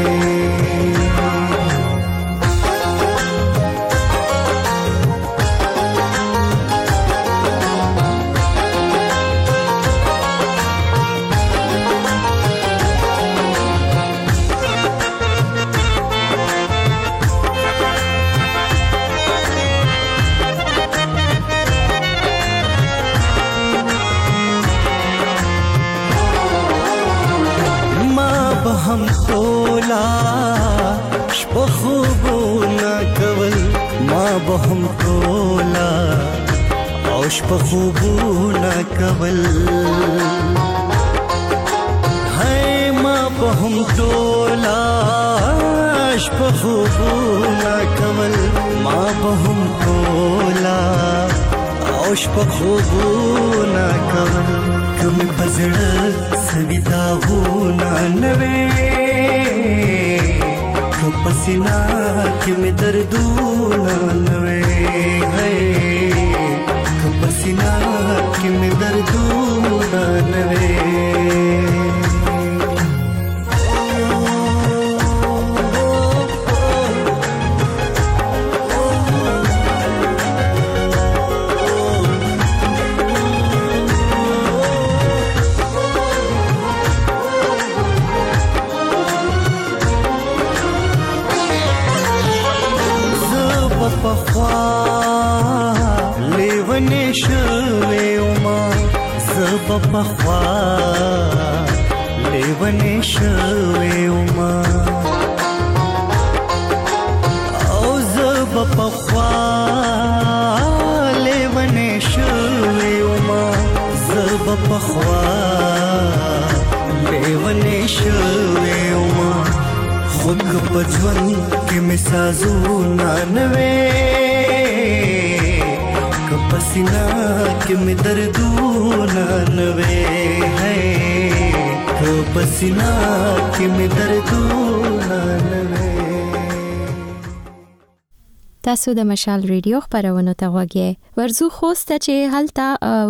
हम तोला शपो خوبونه کول ما به هم ټوله او شپه خوبونه کول هی ما به هم ټوله شپه خوبونه کول ما به هم ټوله او شپه خوبونه کول کمی پزړه سوي داغونه نوې که پسینا کې مې دردونه نوې که پسینا کې مې دردونه نوې بخوا لیونی شوی وما او زب بخوا لیونی شوی وما زب بخوا لیونی شوی وما خود پجون کې مسازونه نوې پسینا کې مې دردونه نوې ہے که پسینا کې مې دردونه نوې. تاسو د مشال ریډیو خبرونه ته غوږی ورزو خوست چې هلته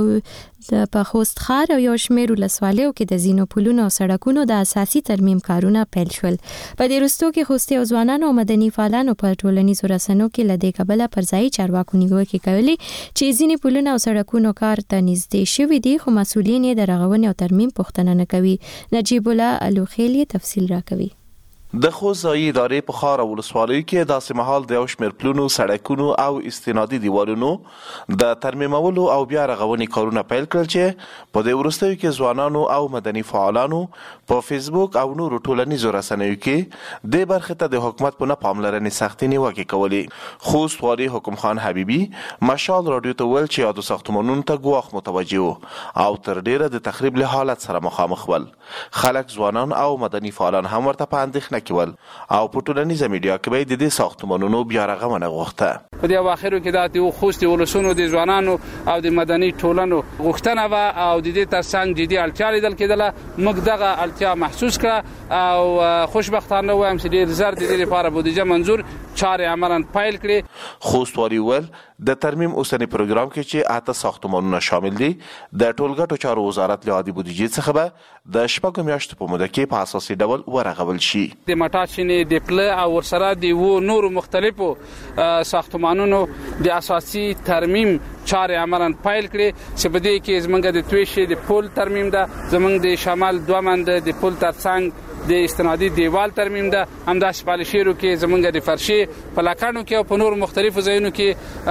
په خوست ښار او یو شمېر ولسوالیو کې د ځینو پلونو او سړکونو د اساسي ترمیم کارونه پیل شول. په دې وروستیو کې خوستي او ځوانانو او مدني فعالانو په ټولنیزو رسنیو کې له دې کبله پر ځای چارواکو نیوکې کولې چې ځینې پلونه او سړکونو کار ته نږدې شوي دي خو مسؤلین یې د رغونې او ترمیم پوښتنه نه کوي. نجیب الله الوخیلی تفصیل راکوي. د خوست ځایي ادارې په ښار او ولسوالیو کې داسې مهال د یو شمېر پلونو سړکونو او استنادي دیوالونو د ترمیمولو او بیا رغونې کارونه پیل کړل چې په دې وروستیو کې ځوانانو او مدني فعالانو په فیسبوک او نورو ټولنیزو رسنیو کې دې برخې ته د حکومت په نه پاملرنې سختې نیوکې کولې. خوست والي حکم خان حبیبي مشال راډیو ته ویل چې یادو ساختمانونو ته ګواښ متوجه و او تر ډیره د تخریب له حالت سره مخامخ ول. خلک ځوانان او مدني فعالان هم ورته په اندېښنه کول او په ټولنیزه میډیا کې به د دې ساختمانونو بیا رغونه غوښته. په دې اواخرو کې د خوست ولسونو د ځوانانو او د مدني ټولنو غوښتنه و او د دې ترڅنګ جدي اړتیا لیدل کېدله. موږ دغه اړتیا محسوس کړه او خوشبختانه وایم چې ډېر زر د دې لپاره بودیجه منظور چارې عملاً پیل کړې. خوست والي ویل د ترمیم اوسنی پروګرام کې چې اته ساختمانونه شامل دي د ټولګټو چارو وزارت له عادي بودیجې څخه به د شپږو میاشتو په موده کې په اساسي ډول ورغول شي. د مټاچینې د پله او ورسره د و نورو مختلفو ساختمانونو د اساسي ترمیم چارې عملاً پیل کړې چې په دې کې زمونږ د تویشې د پل ترمیم ده، زمونږ د شمال دوه منده د پل ترڅنګ د استنادي دیوال ترمیم ده، همداسې پالیشیرو کې زمونږ د فرشي پلاکانو کې او په نورو مختلفو ځایونو کې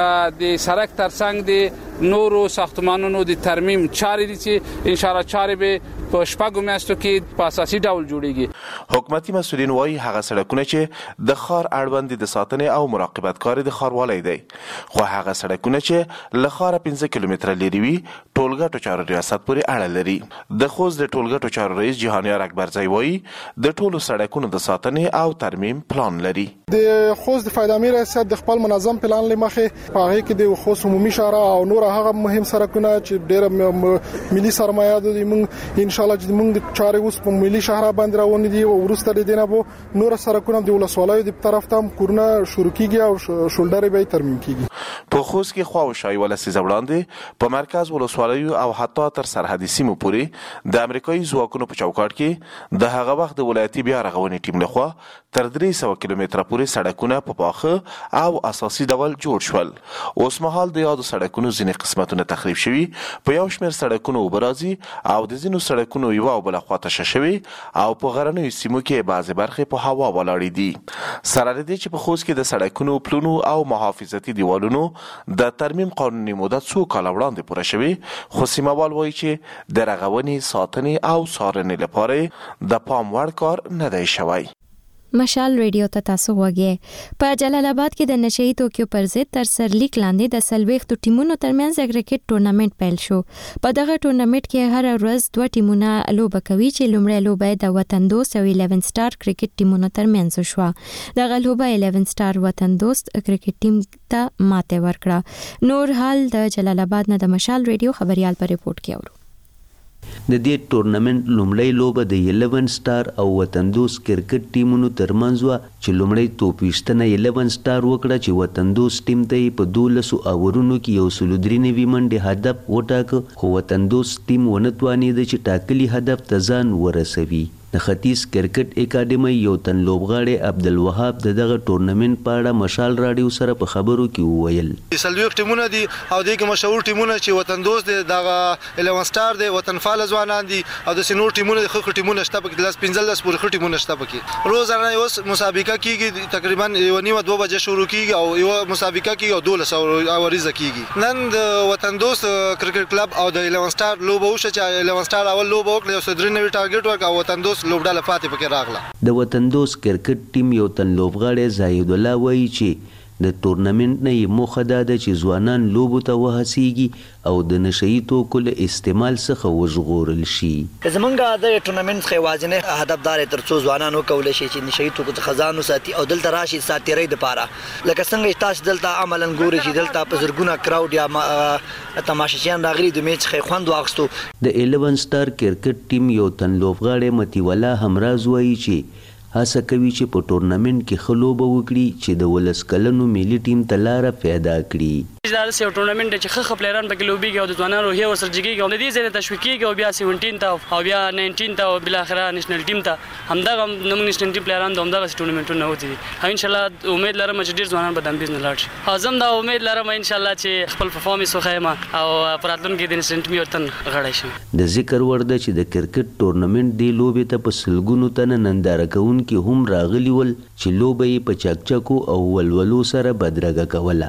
د سړک ترڅنګ د نورو ساختمانونو د ترمیم چارې دي چې ان شاء الله چارې به په شپږو میاشتو کې په اساسي ډول جوړیږي. حکومتي مسؤلین وايي هغه سړکونه چې د ښار اړوند د ساتنې او مراقبت کار د ښاروالۍ دی، خو هغه سړکونه چې له ښاره پنځه کیلومتره لرې وي ټولګټو چارو ریاست پورې اړه لري. د خوست د ټولګټو چارو رئیس جهانیار اکبرزی وايي د ټولو سړکونو د ساتنې او ترمیم پلان لري. د خوست د فایدامي ریاست د خپل منظم پلان لمخې په هغه کې د خوست عمومي شارع او نور هغه مهم سړکونه چې ډېر ملي سرمایه د موږ ان شاء الله چې موږ د چارې اوس په ملي شهر باندې روان دي او ورسته د دینه بو نور سړکونه د ولسوالیو د طرف ته کورونه شروع کیږي او شولډر به ترمیم کیږي. په خوست کې خو شای ولسی وړاندې په مرکز ولسوالیو او حتی تر سرحدي سیمو پورې د امریکایي ځواکونو په چوکاټ کې د هغه وخت د ولایتي بیا رغونې ټیم لخوا تر درې سوه کیلومتره پورې سړکونه په پاخه او اساسي ډول جوړ شول. اوس مهال د یادو سړکونو ځینې قسمتونه تخریب شوي، په یو شمېر سړکونو وبرازي او د ځینو سړکونو یو او بل خواته ششوي او په غرنیو سیمو کې بعضې برخې په هوا ولاړې دي. سره له دې چې په خوست کې د سړکونو پلونو او محافظتي دیوالونو د ترمیم قانوني موده څو کاله وړاندې پوره شوي، خو سیمهوال وایي چې د رغونې، ساتنې او څارنې لپاره د پام وړ کار نه دی شوی. مشال ریډیو ته تاسو وګورئ. په جلال آباد کې د نشئی توکیو پر ضد تر سرلیک لاندې د سلويختو ټیمونو ترمنځ د کرکټ ټورنمنت پیل شو. په دغه ټورنمنت کې هر ورځ دوه ټیمونه لوبه کوي چې لومړی لوبه د وطن دوست او الیون سٹار کرکټ ټیمونو ترمنځ شو. دغه لوبه الیون سٹار وطن دوست کرکټ ټیم ته ماته ورکړه. نور حال د جلال آباد نه د مشال ریډیو خبريال په ریپورت کې اورو. د دې ټورنمنت لومړی لوبه د الیون سٹار او وطن دوست کرکټ ټیمونو ترمنځ و چې لومړی توپیشتنه الیون سٹار وکړه چې وطن دوست ټیم ته په دولسو اورونو کې یو سل درې نوي منډې هدف وټاکه، خو وطن دوست ټیم ونه توانېده چې ټاکلي هدف ته ځان ورسوي. د ختیځ کرکټ اکیډمي یو تن لوبغاړی عبدالوهاب د دغه ټورنمنت په اړه مشال راډیو سره په خبرو کې وویل. سلويخ ټیمونه دي او د کې مشهور ټیمونه چې وطن دوست دي، دغه الیون سٹار دي، وطن فال ځوانان دي او د سينور ټیمونه د خخ ټیمونه شته پکې، لاس پنځل لاس پورې خ ټیمونه شته پکې. روزانه اوس مسابقه کیږي، تقریبا یو نیمه دوه بجې شروع کیږي او یو مسابقه کیږي او دولس او ریزه کیږي. نن د وطن دوست کرکټ کلب او د الیون سٹار لوبه وشو چې الیون سٹار اول لوبه وکړه او درې نوي ټارګټ ورک او وطن دوست لوبډاله پاتې پکې راغله. د وطن دوست کرکټ ټیم یو تن لوبغاړی زاهد الله وایي چې د ټورنمنت نه یې موخه دا ده چې ځوانان لوبو ته وهڅېږي او د نشهیي توکو له استعمال څخه وژغورل شي. زمونږ د ټورنمنت څخه یوازینی هدف دا دی تر څو ځوانان وکولی شي چې نشهیي توکو څخه ځان وساتي او دلته راشي ساتیرۍ دپاره. لکه څنګه چې تاسو دلته عملاً ګورئ چې دلته په زرګونه کراوډ یا تماشچیان راغلي د میچ څخه یې خوند واخیستو. د الیون سٹار کرکټ ټیم یو تن لوبغاړی متیولا همراز وایي چې هڅه کوي چې په ټورنمنت کې ښه لوبه وکړي چې د ولس کلنو ملي ټیم ته لاره پیدا کړي. دا یو ټورنمنت چې ښه ښه پلیران پکې لوبېږي او د ځوانانو روحیه ورسره جګېږي او د دې ځای نه تشویق کېږي او بیا سیونټین ته او بیا ناینټین ته او بالاخره نیشنل ټیم ته همدغه زموږ نیشنل ټیم پلیران د همدغسې ټورنمنټونه وتي دي. او انشاءالله امید لرم چې ډېر ځوانان به د همدې نه لاړ شي. او زه هم دا امید لرم انشاءالله چې خپل پرفارمنس وښیم او په راتلونکي کې د نیشنل ټیم یو تن غړی شم. د ذکر وړ ده چې د کرکټ ټورنمنت دې لوبې ته په سلګونو تنه ننداره کوونکي هم راغلي ول چې لوبه یې په چکچکو او ولولو سره بدرګه کوله.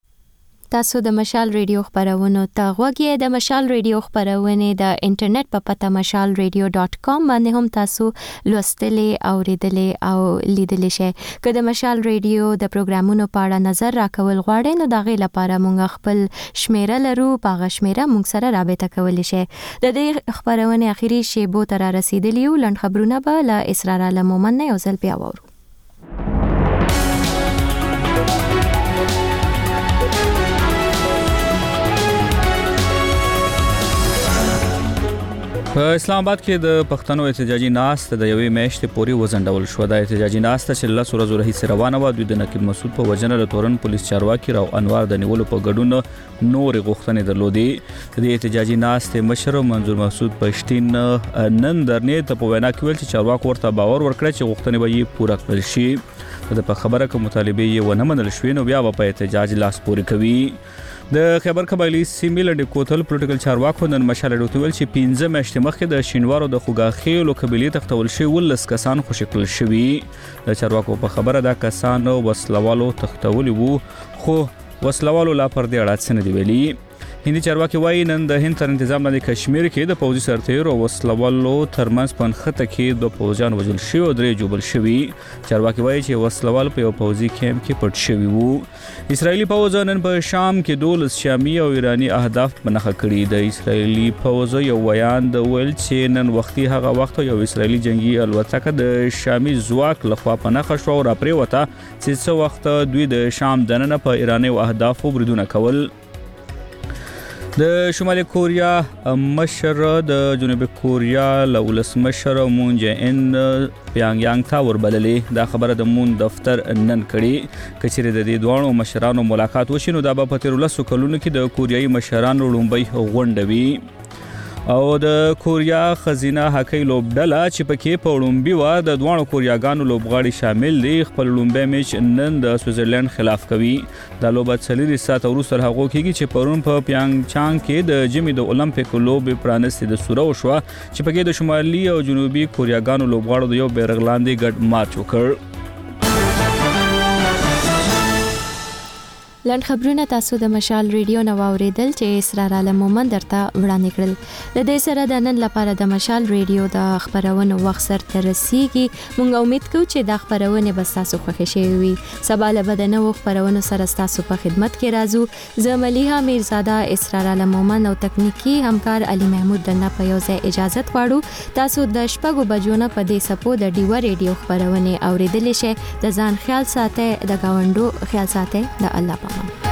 تاسو د مشال ریډیو خبرونه ته غوږی د مشال ریډیو خبرونه د انټرنیټ په پته مشال ریډیو ډاٹ کام باندې هم تاسو لوستلې او ریډلې او لیدلې شئ. که د مشال ریډیو د پروګرامونو په اړه نظر راکول غواړئ نو دغه لپاره مونږ خپل شمیره لرو، په شمیره مونږ سره رابطه کولی شئ. د دې خبرونه اخیری شیبو تر رسیدلی یو لند خبرونه به له اسرار علمومن نه یو ځل بیا وورو. په اسلام آباد کې د پښتنو احتجاجي ناست د یوې میاشتې پورې وزندول شو. د احتجاجي ناست چې لس ورځې راهیسې روانه وه، دوی د نقیب مسعود په وجنه د تورن پولیس چارواکي راو انوار د نیولو په ګډون نورې غوښتنې درلودې. د احتجاجي ناست مشر منظور مسعود پښتين نن درنې ته په وینا کې ویل چې چارواکو ورته باور ورکړ چې غوښتنې به یې پوره کړل شي. د په خبره کې مطالبه یې ونه منل شوې نو بیا به په احتجاج لاس پورې کوي. د خیبر قبایلی سیمې له کوتل پولیټیکل چارواکو نن مشال راډیو ویل چې پنځه میاشتې مخکې د شینوارو د خوګاخیلو قبیلې تختول شوي ولس کسان خوشي کړل شوي. د چارواکو په خبره دا کسان وسلوالو تختولي وو، خو وسلوالو لا پر دې اړه څه نه دی ویلي. هندي چارواکي وایي نن د هند تر تنظیم لاندې کشمیر کې د پوځي سرتیرو او وسلوالو ترمنځ په نښته کې د پوځیان وژل شوي او درې جوبل شوي. چارواکي وایي چې وسلوال په یو پوځي کیمپ کې پټ شوي وو. اسرایلی پوځ نن په شام کې دولس شامي او ایرانی اهداف بنخښه کړي. د اسرایلی پوځ یو بیان د ویل چې نن وختي هغه وخت یو اسرایلی جنگي الوتکه د شامي ځواک لخوا پنهخه شو او راپریوته چې څه وخت دوی د شام دننه په ایرانی اهدافو بریدونه کول. د شمالي کوریا مشر د جنوبي کوریا له ولسمشر مون جه ان پیانګ یانګ ته وربللې. دا خبره د مون دفتر نن کړي. کچېرې د دې دوه مشرانو ملاقات وشي نو دا به په تیر لسو کلونو کې د کوریایي مشرانو لومړی غونډه وي. او د کوریا خزینه هاکی لوبډله چې پکې په لومبي و د دوه کوریاګانو لوبغاړي شامل دي خپل لومبي میچ نن د سویټزرلند خلاف کوي. دا لوبه څلوري ساعت وروسته هغه کېږي چې پرون په پیانګ چانګ کې د جمی د اولمپیک لوبې پرانستې د سوره وشو چې پکې د شمالي او جنوبي کوریاګانو لوبغاړو د یو بیرغ لاندې ګډ مارچ وکړ. لاند خبرونه تاسو د مشال ریډیو نو اوریدل چې اسرار عالم مومن درته وړاندې کړل. د دې سره د نن لپاره د مشال ریډیو د خبرونو وخت سر ته رسیږي. موږ امید کوو چې دا خبرونه به تاسو خوښ شي وي. سبا له بده نو خبرونو سره تاسو په خدمت کې راځو. زه ملیحه میرزاده، اسرار عالم مومن او تکنیکی همکار علي محمود دنه په یو ځای اجازه غواړو. تاسو د شپږو بجو نه په دې سپو د ډیو ریډیو خبرونه اوریدل شئ. د ځان خیال ساتئ، د گاونډو خیال ساتئ. د الله پامان.